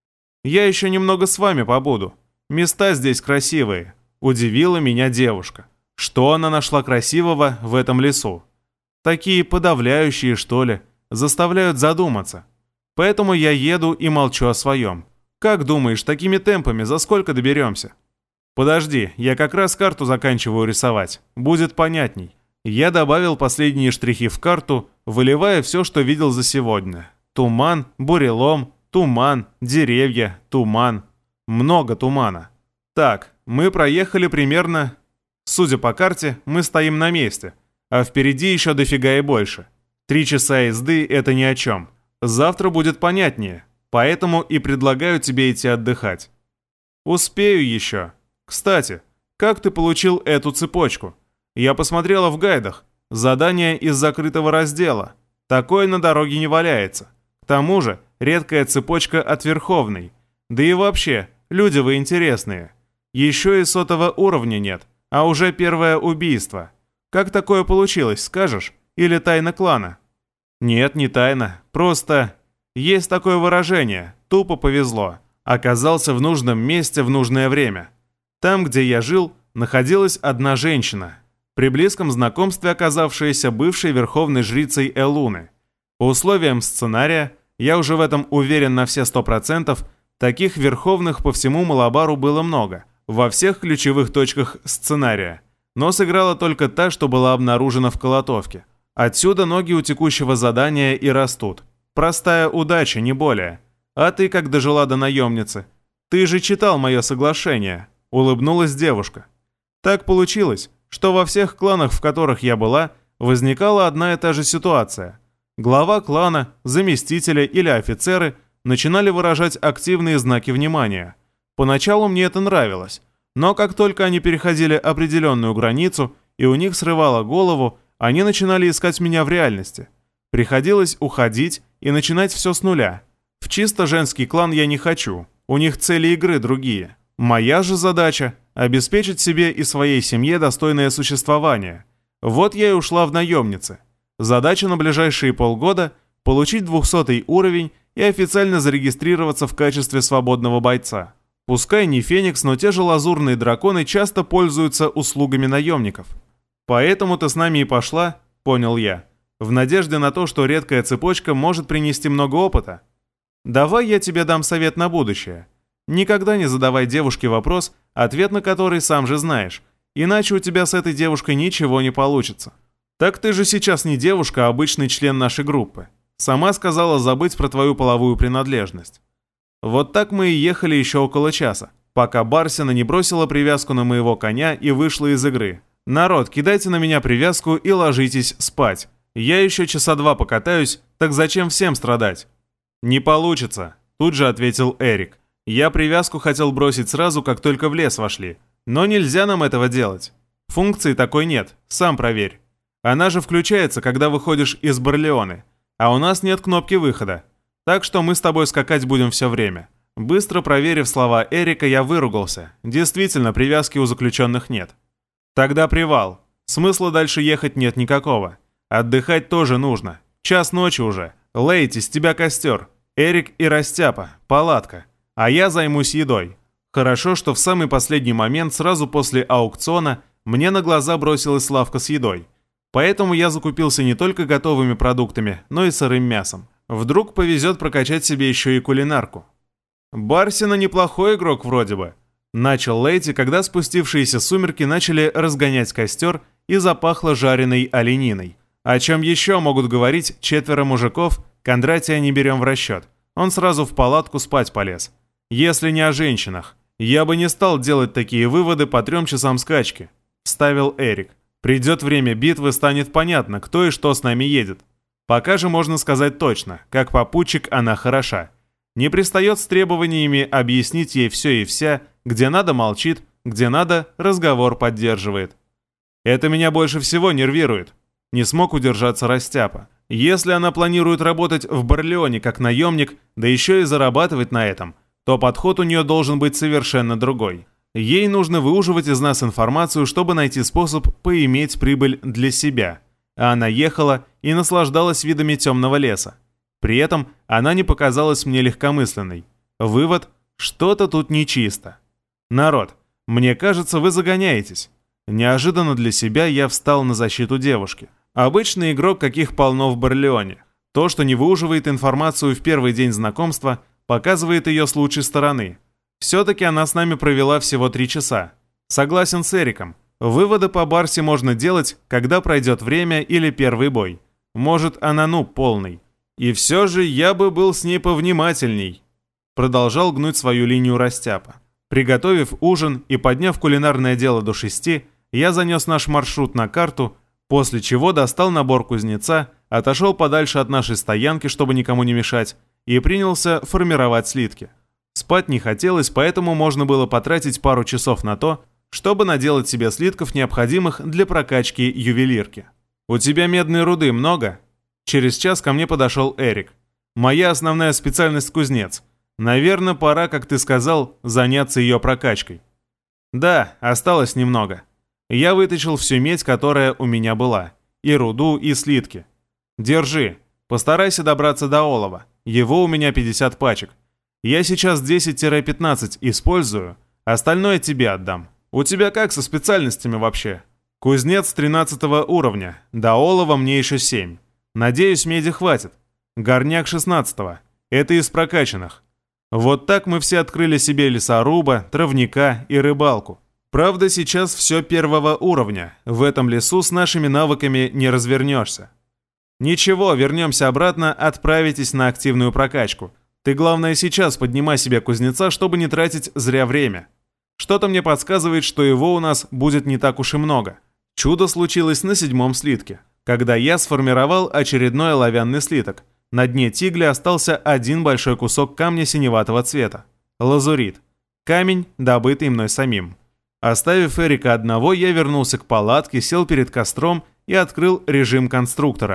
«Я еще немного с вами побуду. Места здесь красивые», – удивила меня девушка. Что она нашла красивого в этом лесу? Такие подавляющие, что ли, заставляют задуматься. Поэтому я еду и молчу о своем. Как думаешь, такими темпами за сколько доберемся? Подожди, я как раз карту заканчиваю рисовать. Будет понятней. Я добавил последние штрихи в карту, выливая все, что видел за сегодня. Туман, бурелом, туман, деревья, туман. Много тумана. Так, мы проехали примерно... Судя по карте, мы стоим на месте, а впереди еще дофига и больше. Три часа езды — это ни о чем. Завтра будет понятнее, поэтому и предлагаю тебе идти отдыхать. Успею еще. Кстати, как ты получил эту цепочку? Я посмотрела в гайдах. Задание из закрытого раздела. Такое на дороге не валяется. К тому же, редкая цепочка от Верховной. Да и вообще, люди вы интересные. Еще и сотого уровня нет. А уже первое убийство. Как такое получилось, скажешь? Или тайна клана? Нет, не тайна. Просто есть такое выражение. Тупо повезло. Оказался в нужном месте в нужное время. Там, где я жил, находилась одна женщина, при близком знакомстве оказавшаяся бывшей верховной жрицей Элуны. По условиям сценария, я уже в этом уверен на все сто процентов, таких верховных по всему Малабару было много. Во всех ключевых точках сценария, но сыграла только та, что была обнаружена в Колотовке. Отсюда ноги у текущего задания и растут. Простая удача, не более. А ты как дожила до наемницы? Ты же читал мое соглашение, улыбнулась девушка. Так получилось, что во всех кланах, в которых я была, возникала одна и та же ситуация. Глава клана, заместители или офицеры начинали выражать активные знаки внимания. Поначалу мне это нравилось, но как только они переходили определенную границу и у них срывало голову, они начинали искать меня в реальности. Приходилось уходить и начинать все с нуля. В чисто женский клан я не хочу, у них цели игры другие. Моя же задача – обеспечить себе и своей семье достойное существование. Вот я и ушла в наемницы. Задача на ближайшие полгода – получить двухсотый уровень и официально зарегистрироваться в качестве свободного бойца. Пускай не Феникс, но те же лазурные драконы часто пользуются услугами наемников. Поэтому ты с нами и пошла, понял я, в надежде на то, что редкая цепочка может принести много опыта. Давай я тебе дам совет на будущее. Никогда не задавай девушке вопрос, ответ на который сам же знаешь, иначе у тебя с этой девушкой ничего не получится. Так ты же сейчас не девушка, а обычный член нашей группы. Сама сказала забыть про твою половую принадлежность. Вот так мы и ехали еще около часа, пока Барсина не бросила привязку на моего коня и вышла из игры. Народ, кидайте на меня привязку и ложитесь спать. Я еще часа два покатаюсь, так зачем всем страдать? Не получится, тут же ответил Эрик. Я привязку хотел бросить сразу, как только в лес вошли. Но нельзя нам этого делать. Функции такой нет, сам проверь. Она же включается, когда выходишь из Барлеоны. А у нас нет кнопки выхода. Так что мы с тобой скакать будем все время. Быстро проверив слова Эрика, я выругался. Действительно, привязки у заключенных нет. Тогда привал. Смысла дальше ехать нет никакого. Отдыхать тоже нужно. Час ночи уже. Лейти, с тебя костер. Эрик и Растяпа. Палатка. А я займусь едой. Хорошо, что в самый последний момент, сразу после аукциона, мне на глаза бросилась лавка с едой. Поэтому я закупился не только готовыми продуктами, но и сырым мясом. Вдруг повезет прокачать себе еще и кулинарку. Барсина неплохой игрок вроде бы. Начал Лейти, когда спустившиеся сумерки начали разгонять костер и запахло жареной олениной. О чем еще могут говорить четверо мужиков, Кондратия не берем в расчет. Он сразу в палатку спать полез. Если не о женщинах. Я бы не стал делать такие выводы по трем часам скачки. Вставил Эрик. Придет время битвы, станет понятно, кто и что с нами едет. Пока же можно сказать точно, как попутчик она хороша. Не пристает с требованиями объяснить ей все и вся, где надо молчит, где надо разговор поддерживает. Это меня больше всего нервирует. Не смог удержаться Растяпа. Если она планирует работать в Барлеоне как наемник, да еще и зарабатывать на этом, то подход у нее должен быть совершенно другой. Ей нужно выуживать из нас информацию, чтобы найти способ поиметь прибыль для себя. А она ехала и наслаждалась видами темного леса. При этом она не показалась мне легкомысленной. Вывод – что-то тут нечисто. Народ, мне кажется, вы загоняетесь. Неожиданно для себя я встал на защиту девушки. Обычный игрок, каких полно в Барлеоне. То, что не выуживает информацию в первый день знакомства, показывает ее с лучшей стороны. Все-таки она с нами провела всего три часа. Согласен с Эриком. Выводы по Барсе можно делать, когда пройдет время или первый бой. Может, она нуб полный. И все же я бы был с ней повнимательней. Продолжал гнуть свою линию Растяпа. Приготовив ужин и подняв кулинарное дело до шести, я занес наш маршрут на карту, после чего достал набор кузнеца, отошел подальше от нашей стоянки, чтобы никому не мешать, и принялся формировать слитки. Спать не хотелось, поэтому можно было потратить пару часов на то, чтобы наделать себе слитков, необходимых для прокачки ювелирки. «У тебя медной руды много?» Через час ко мне подошел Эрик. «Моя основная специальность — кузнец. Наверное, пора, как ты сказал, заняться ее прокачкой». «Да, осталось немного. Я вытащил всю медь, которая у меня была. И руду, и слитки. Держи. Постарайся добраться до олова. Его у меня пятьдесят пачек. Я сейчас десять-пятнадцать использую, остальное тебе отдам. У тебя как со специальностями вообще?» «Кузнец тринадцатого уровня, до олова мне еще семь. Надеюсь, меди хватит. Горняк шестнадцатого. Это из прокачанных. Вот так мы все открыли себе лесоруба, травника и рыбалку. Правда, сейчас все первого уровня. В этом лесу с нашими навыками не развернешься. Ничего, вернемся обратно, отправитесь на активную прокачку. Ты, главное, сейчас поднимай себе кузнеца, чтобы не тратить зря время. Что-то мне подсказывает, что его у нас будет не так уж и много. Чудо случилось на седьмом слитке, когда я сформировал очередной оловянный слиток. На дне тигля остался один большой кусок камня синеватого цвета. Лазурит. Камень, добытый мной самим. Оставив Эрика одного, я вернулся к палатке, сел перед костром и открыл режим конструктора.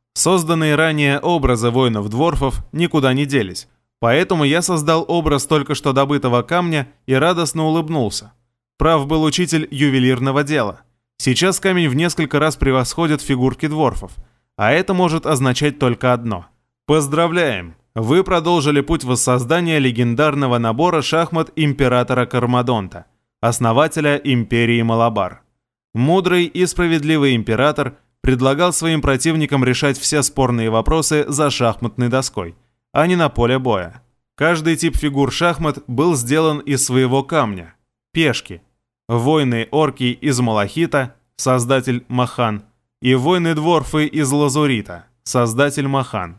Созданные ранее образы воинов-дворфов никуда не делись, поэтому я создал образ только что добытого камня и радостно улыбнулся. Прав был учитель ювелирного дела. Сейчас камень в несколько раз превосходит фигурки дворфов, а это может означать только одно. Поздравляем! Вы продолжили путь воссоздания легендарного набора шахмат императора Кармадонта, основателя империи Малабар. Мудрый и справедливый император предлагал своим противникам решать все спорные вопросы за шахматной доской, а не на поле боя. Каждый тип фигур шахмат был сделан из своего камня. Пешки. Воины-орки из малахита, создатель Махан, и воины-дворфы из лазурита, создатель Махан.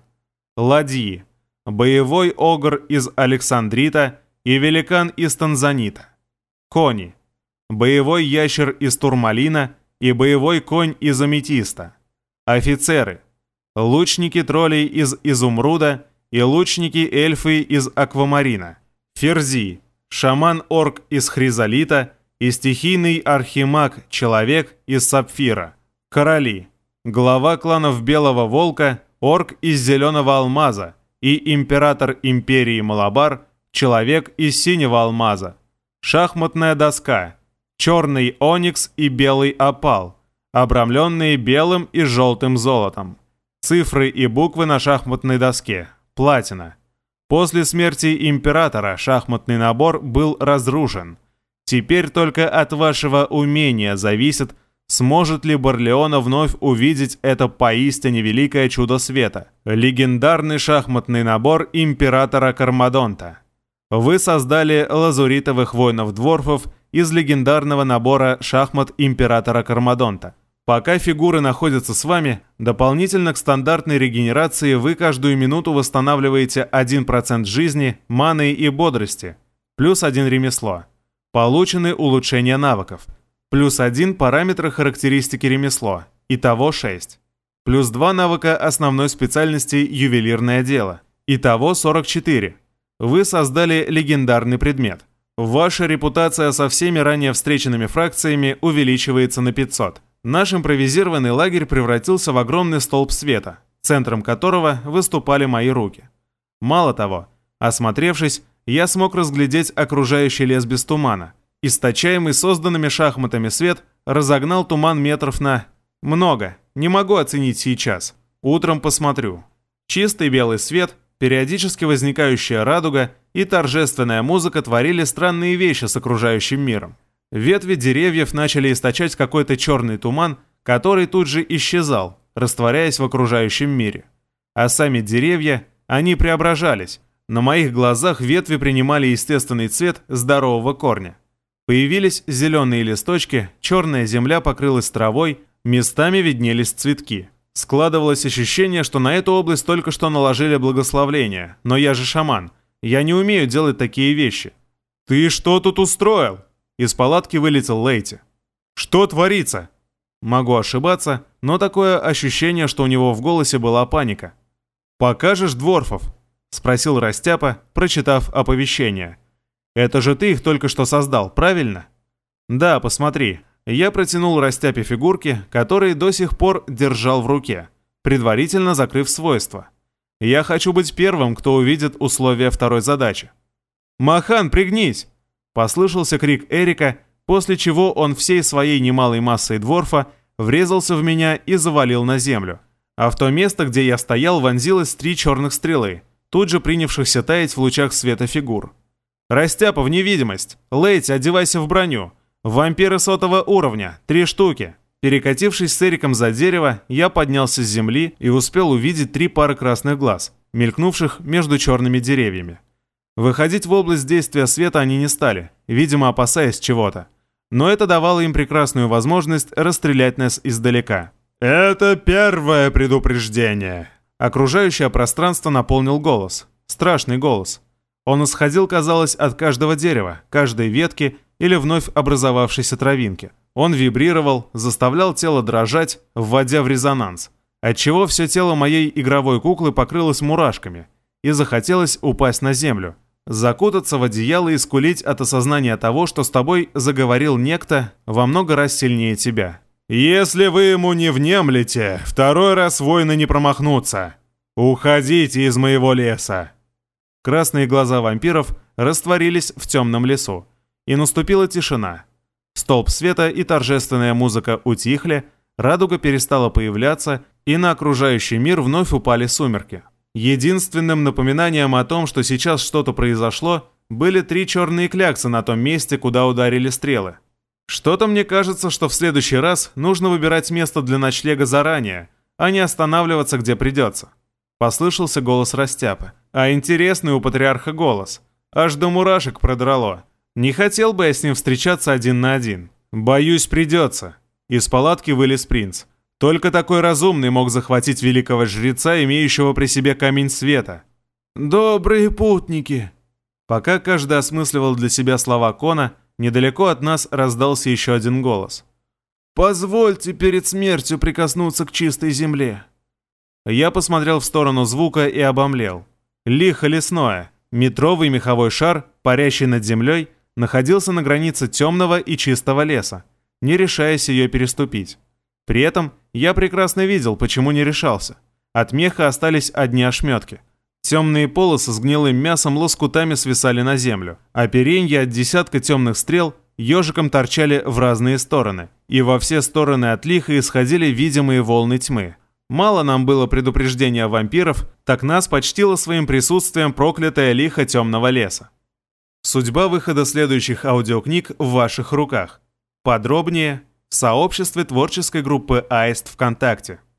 Ладьи. Боевой огр из Александрита и великан из Танзанита. Кони. Боевой ящер из турмалина и боевой конь из аметиста. Офицеры. Лучники троллей из изумруда и лучники-эльфы из аквамарина. Ферзи. Шаман-орк из хризолита и стихийный архимаг-человек из сапфира. Короли. Глава кланов Белого Волка, орк из Зеленого Алмаза и император империи Малабар, человек из Синего Алмаза. Шахматная доска. Черный оникс и белый опал, обрамленные белым и желтым золотом. Цифры и буквы на шахматной доске. Платина. После смерти императора шахматный набор был разрушен. Теперь только от вашего умения зависит, сможет ли Барлеона вновь увидеть это поистине великое чудо света. Легендарный шахматный набор императора Кармадонта. Вы создали лазуритовых воинов-дворфов из легендарного набора шахмат императора Кармадонта. Пока фигуры находятся с вами, дополнительно к стандартной регенерации вы каждую минуту восстанавливаете один процент жизни, маны и бодрости, плюс один ремесло. Получены улучшения навыков, плюс один параметр характеристики ремесло, итого шесть. Плюс два навыка основной специальности ювелирное дело, итого сорок четыре. Вы создали легендарный предмет. Ваша репутация со всеми ранее встреченными фракциями увеличивается на пятьсот. Наш импровизированный лагерь превратился в огромный столб света, центром которого выступали мои руки. Мало того, осмотревшись, я смог разглядеть окружающий лес без тумана. Источаемый созданными шахматами свет разогнал туман метров на... Много, не могу оценить сейчас. Утром посмотрю. Чистый белый свет, периодически возникающая радуга и торжественная музыка творили странные вещи с окружающим миром. Ветви деревьев начали источать какой-то черный туман, который тут же исчезал, растворяясь в окружающем мире. А сами деревья, они преображались. На моих глазах ветви принимали естественный цвет здорового корня. Появились зеленые листочки, черная земля покрылась травой, местами виднелись цветки. Складывалось ощущение, что на эту область только что наложили благословление, но я же шаман, я не умею делать такие вещи. «Ты что тут устроил?» Из палатки вылетел Лейти. «Что творится?» Могу ошибаться, но такое ощущение, что у него в голосе была паника. «Покажешь дворфов?» — спросил Растяпа, прочитав оповещение. «Это же ты их только что создал, правильно?» «Да, посмотри». Я протянул Растяпе фигурки, которые до сих пор держал в руке, предварительно закрыв свойства. Я хочу быть первым, кто увидит условия второй задачи. «Махан, пригнись!» — послышался крик Эрика, после чего он всей своей немалой массой дворфа врезался в меня и завалил на землю. А в то место, где я стоял, вонзилось три черных стрелы, тут же принявшихся таять в лучах света фигур. «Растяпа, в невидимость! Лейти, одевайся в броню! Вампиры сотого уровня, три штуки!» Перекатившись с Эриком за дерево, я поднялся с земли и успел увидеть три пары красных глаз, мелькнувших между черными деревьями. Выходить в область действия света они не стали, видимо, опасаясь чего-то. Но это давало им прекрасную возможность расстрелять нас издалека. «Это первое предупреждение!» Окружающее пространство наполнил голос. Страшный голос. Он исходил, казалось, от каждого дерева, каждой ветки или вновь образовавшейся травинки. Он вибрировал, заставлял тело дрожать, вводя в резонанс, отчего все тело моей игровой куклы покрылось мурашками, и захотелось упасть на землю, закутаться в одеяло и скулить от осознания того, что с тобой заговорил некто во много раз сильнее тебя. «Если вы ему не внемлете, второй раз воины не промахнутся. Уходите из моего леса!» Красные глаза вампиров растворились в темном лесу, и наступила тишина. Столб света и торжественная музыка утихли, радуга перестала появляться, и на окружающий мир вновь упали сумерки. Единственным напоминанием о том, что сейчас что-то произошло, были три черные кляксы на том месте, куда ударили стрелы. Что-то мне кажется, что в следующий раз нужно выбирать место для ночлега заранее, а не останавливаться, где придется. Послышался голос Растяпы. А интересный у патриарха голос. Аж до мурашек продрало. Не хотел бы я с ним встречаться один на один. Боюсь, придется. Из палатки вылез принц. Только такой разумный мог захватить великого жреца, имеющего при себе камень света. «Добрые путники!» Пока каждый осмысливал для себя слова Кона, недалеко от нас раздался еще один голос. «Позвольте перед смертью прикоснуться к чистой земле». Я посмотрел в сторону звука и обомлел. Лихо лесное, метровый меховой шар, парящий над землей, находился на границе темного и чистого леса, не решаясь ее переступить. При этом я прекрасно видел, почему не решался. От меха остались одни ошметки. Темные полосы с гнилым мясом лоскутами свисали на землю, а перенья от десятка темных стрел ежиком торчали в разные стороны, и во все стороны от лиха исходили видимые волны тьмы. Мало нам было предупреждения вампиров, так нас почтило своим присутствием проклятая лиха темного леса. Судьба выхода следующих аудиокниг в ваших руках. Подробнее в сообществе творческой группы Аист ВКонтакте.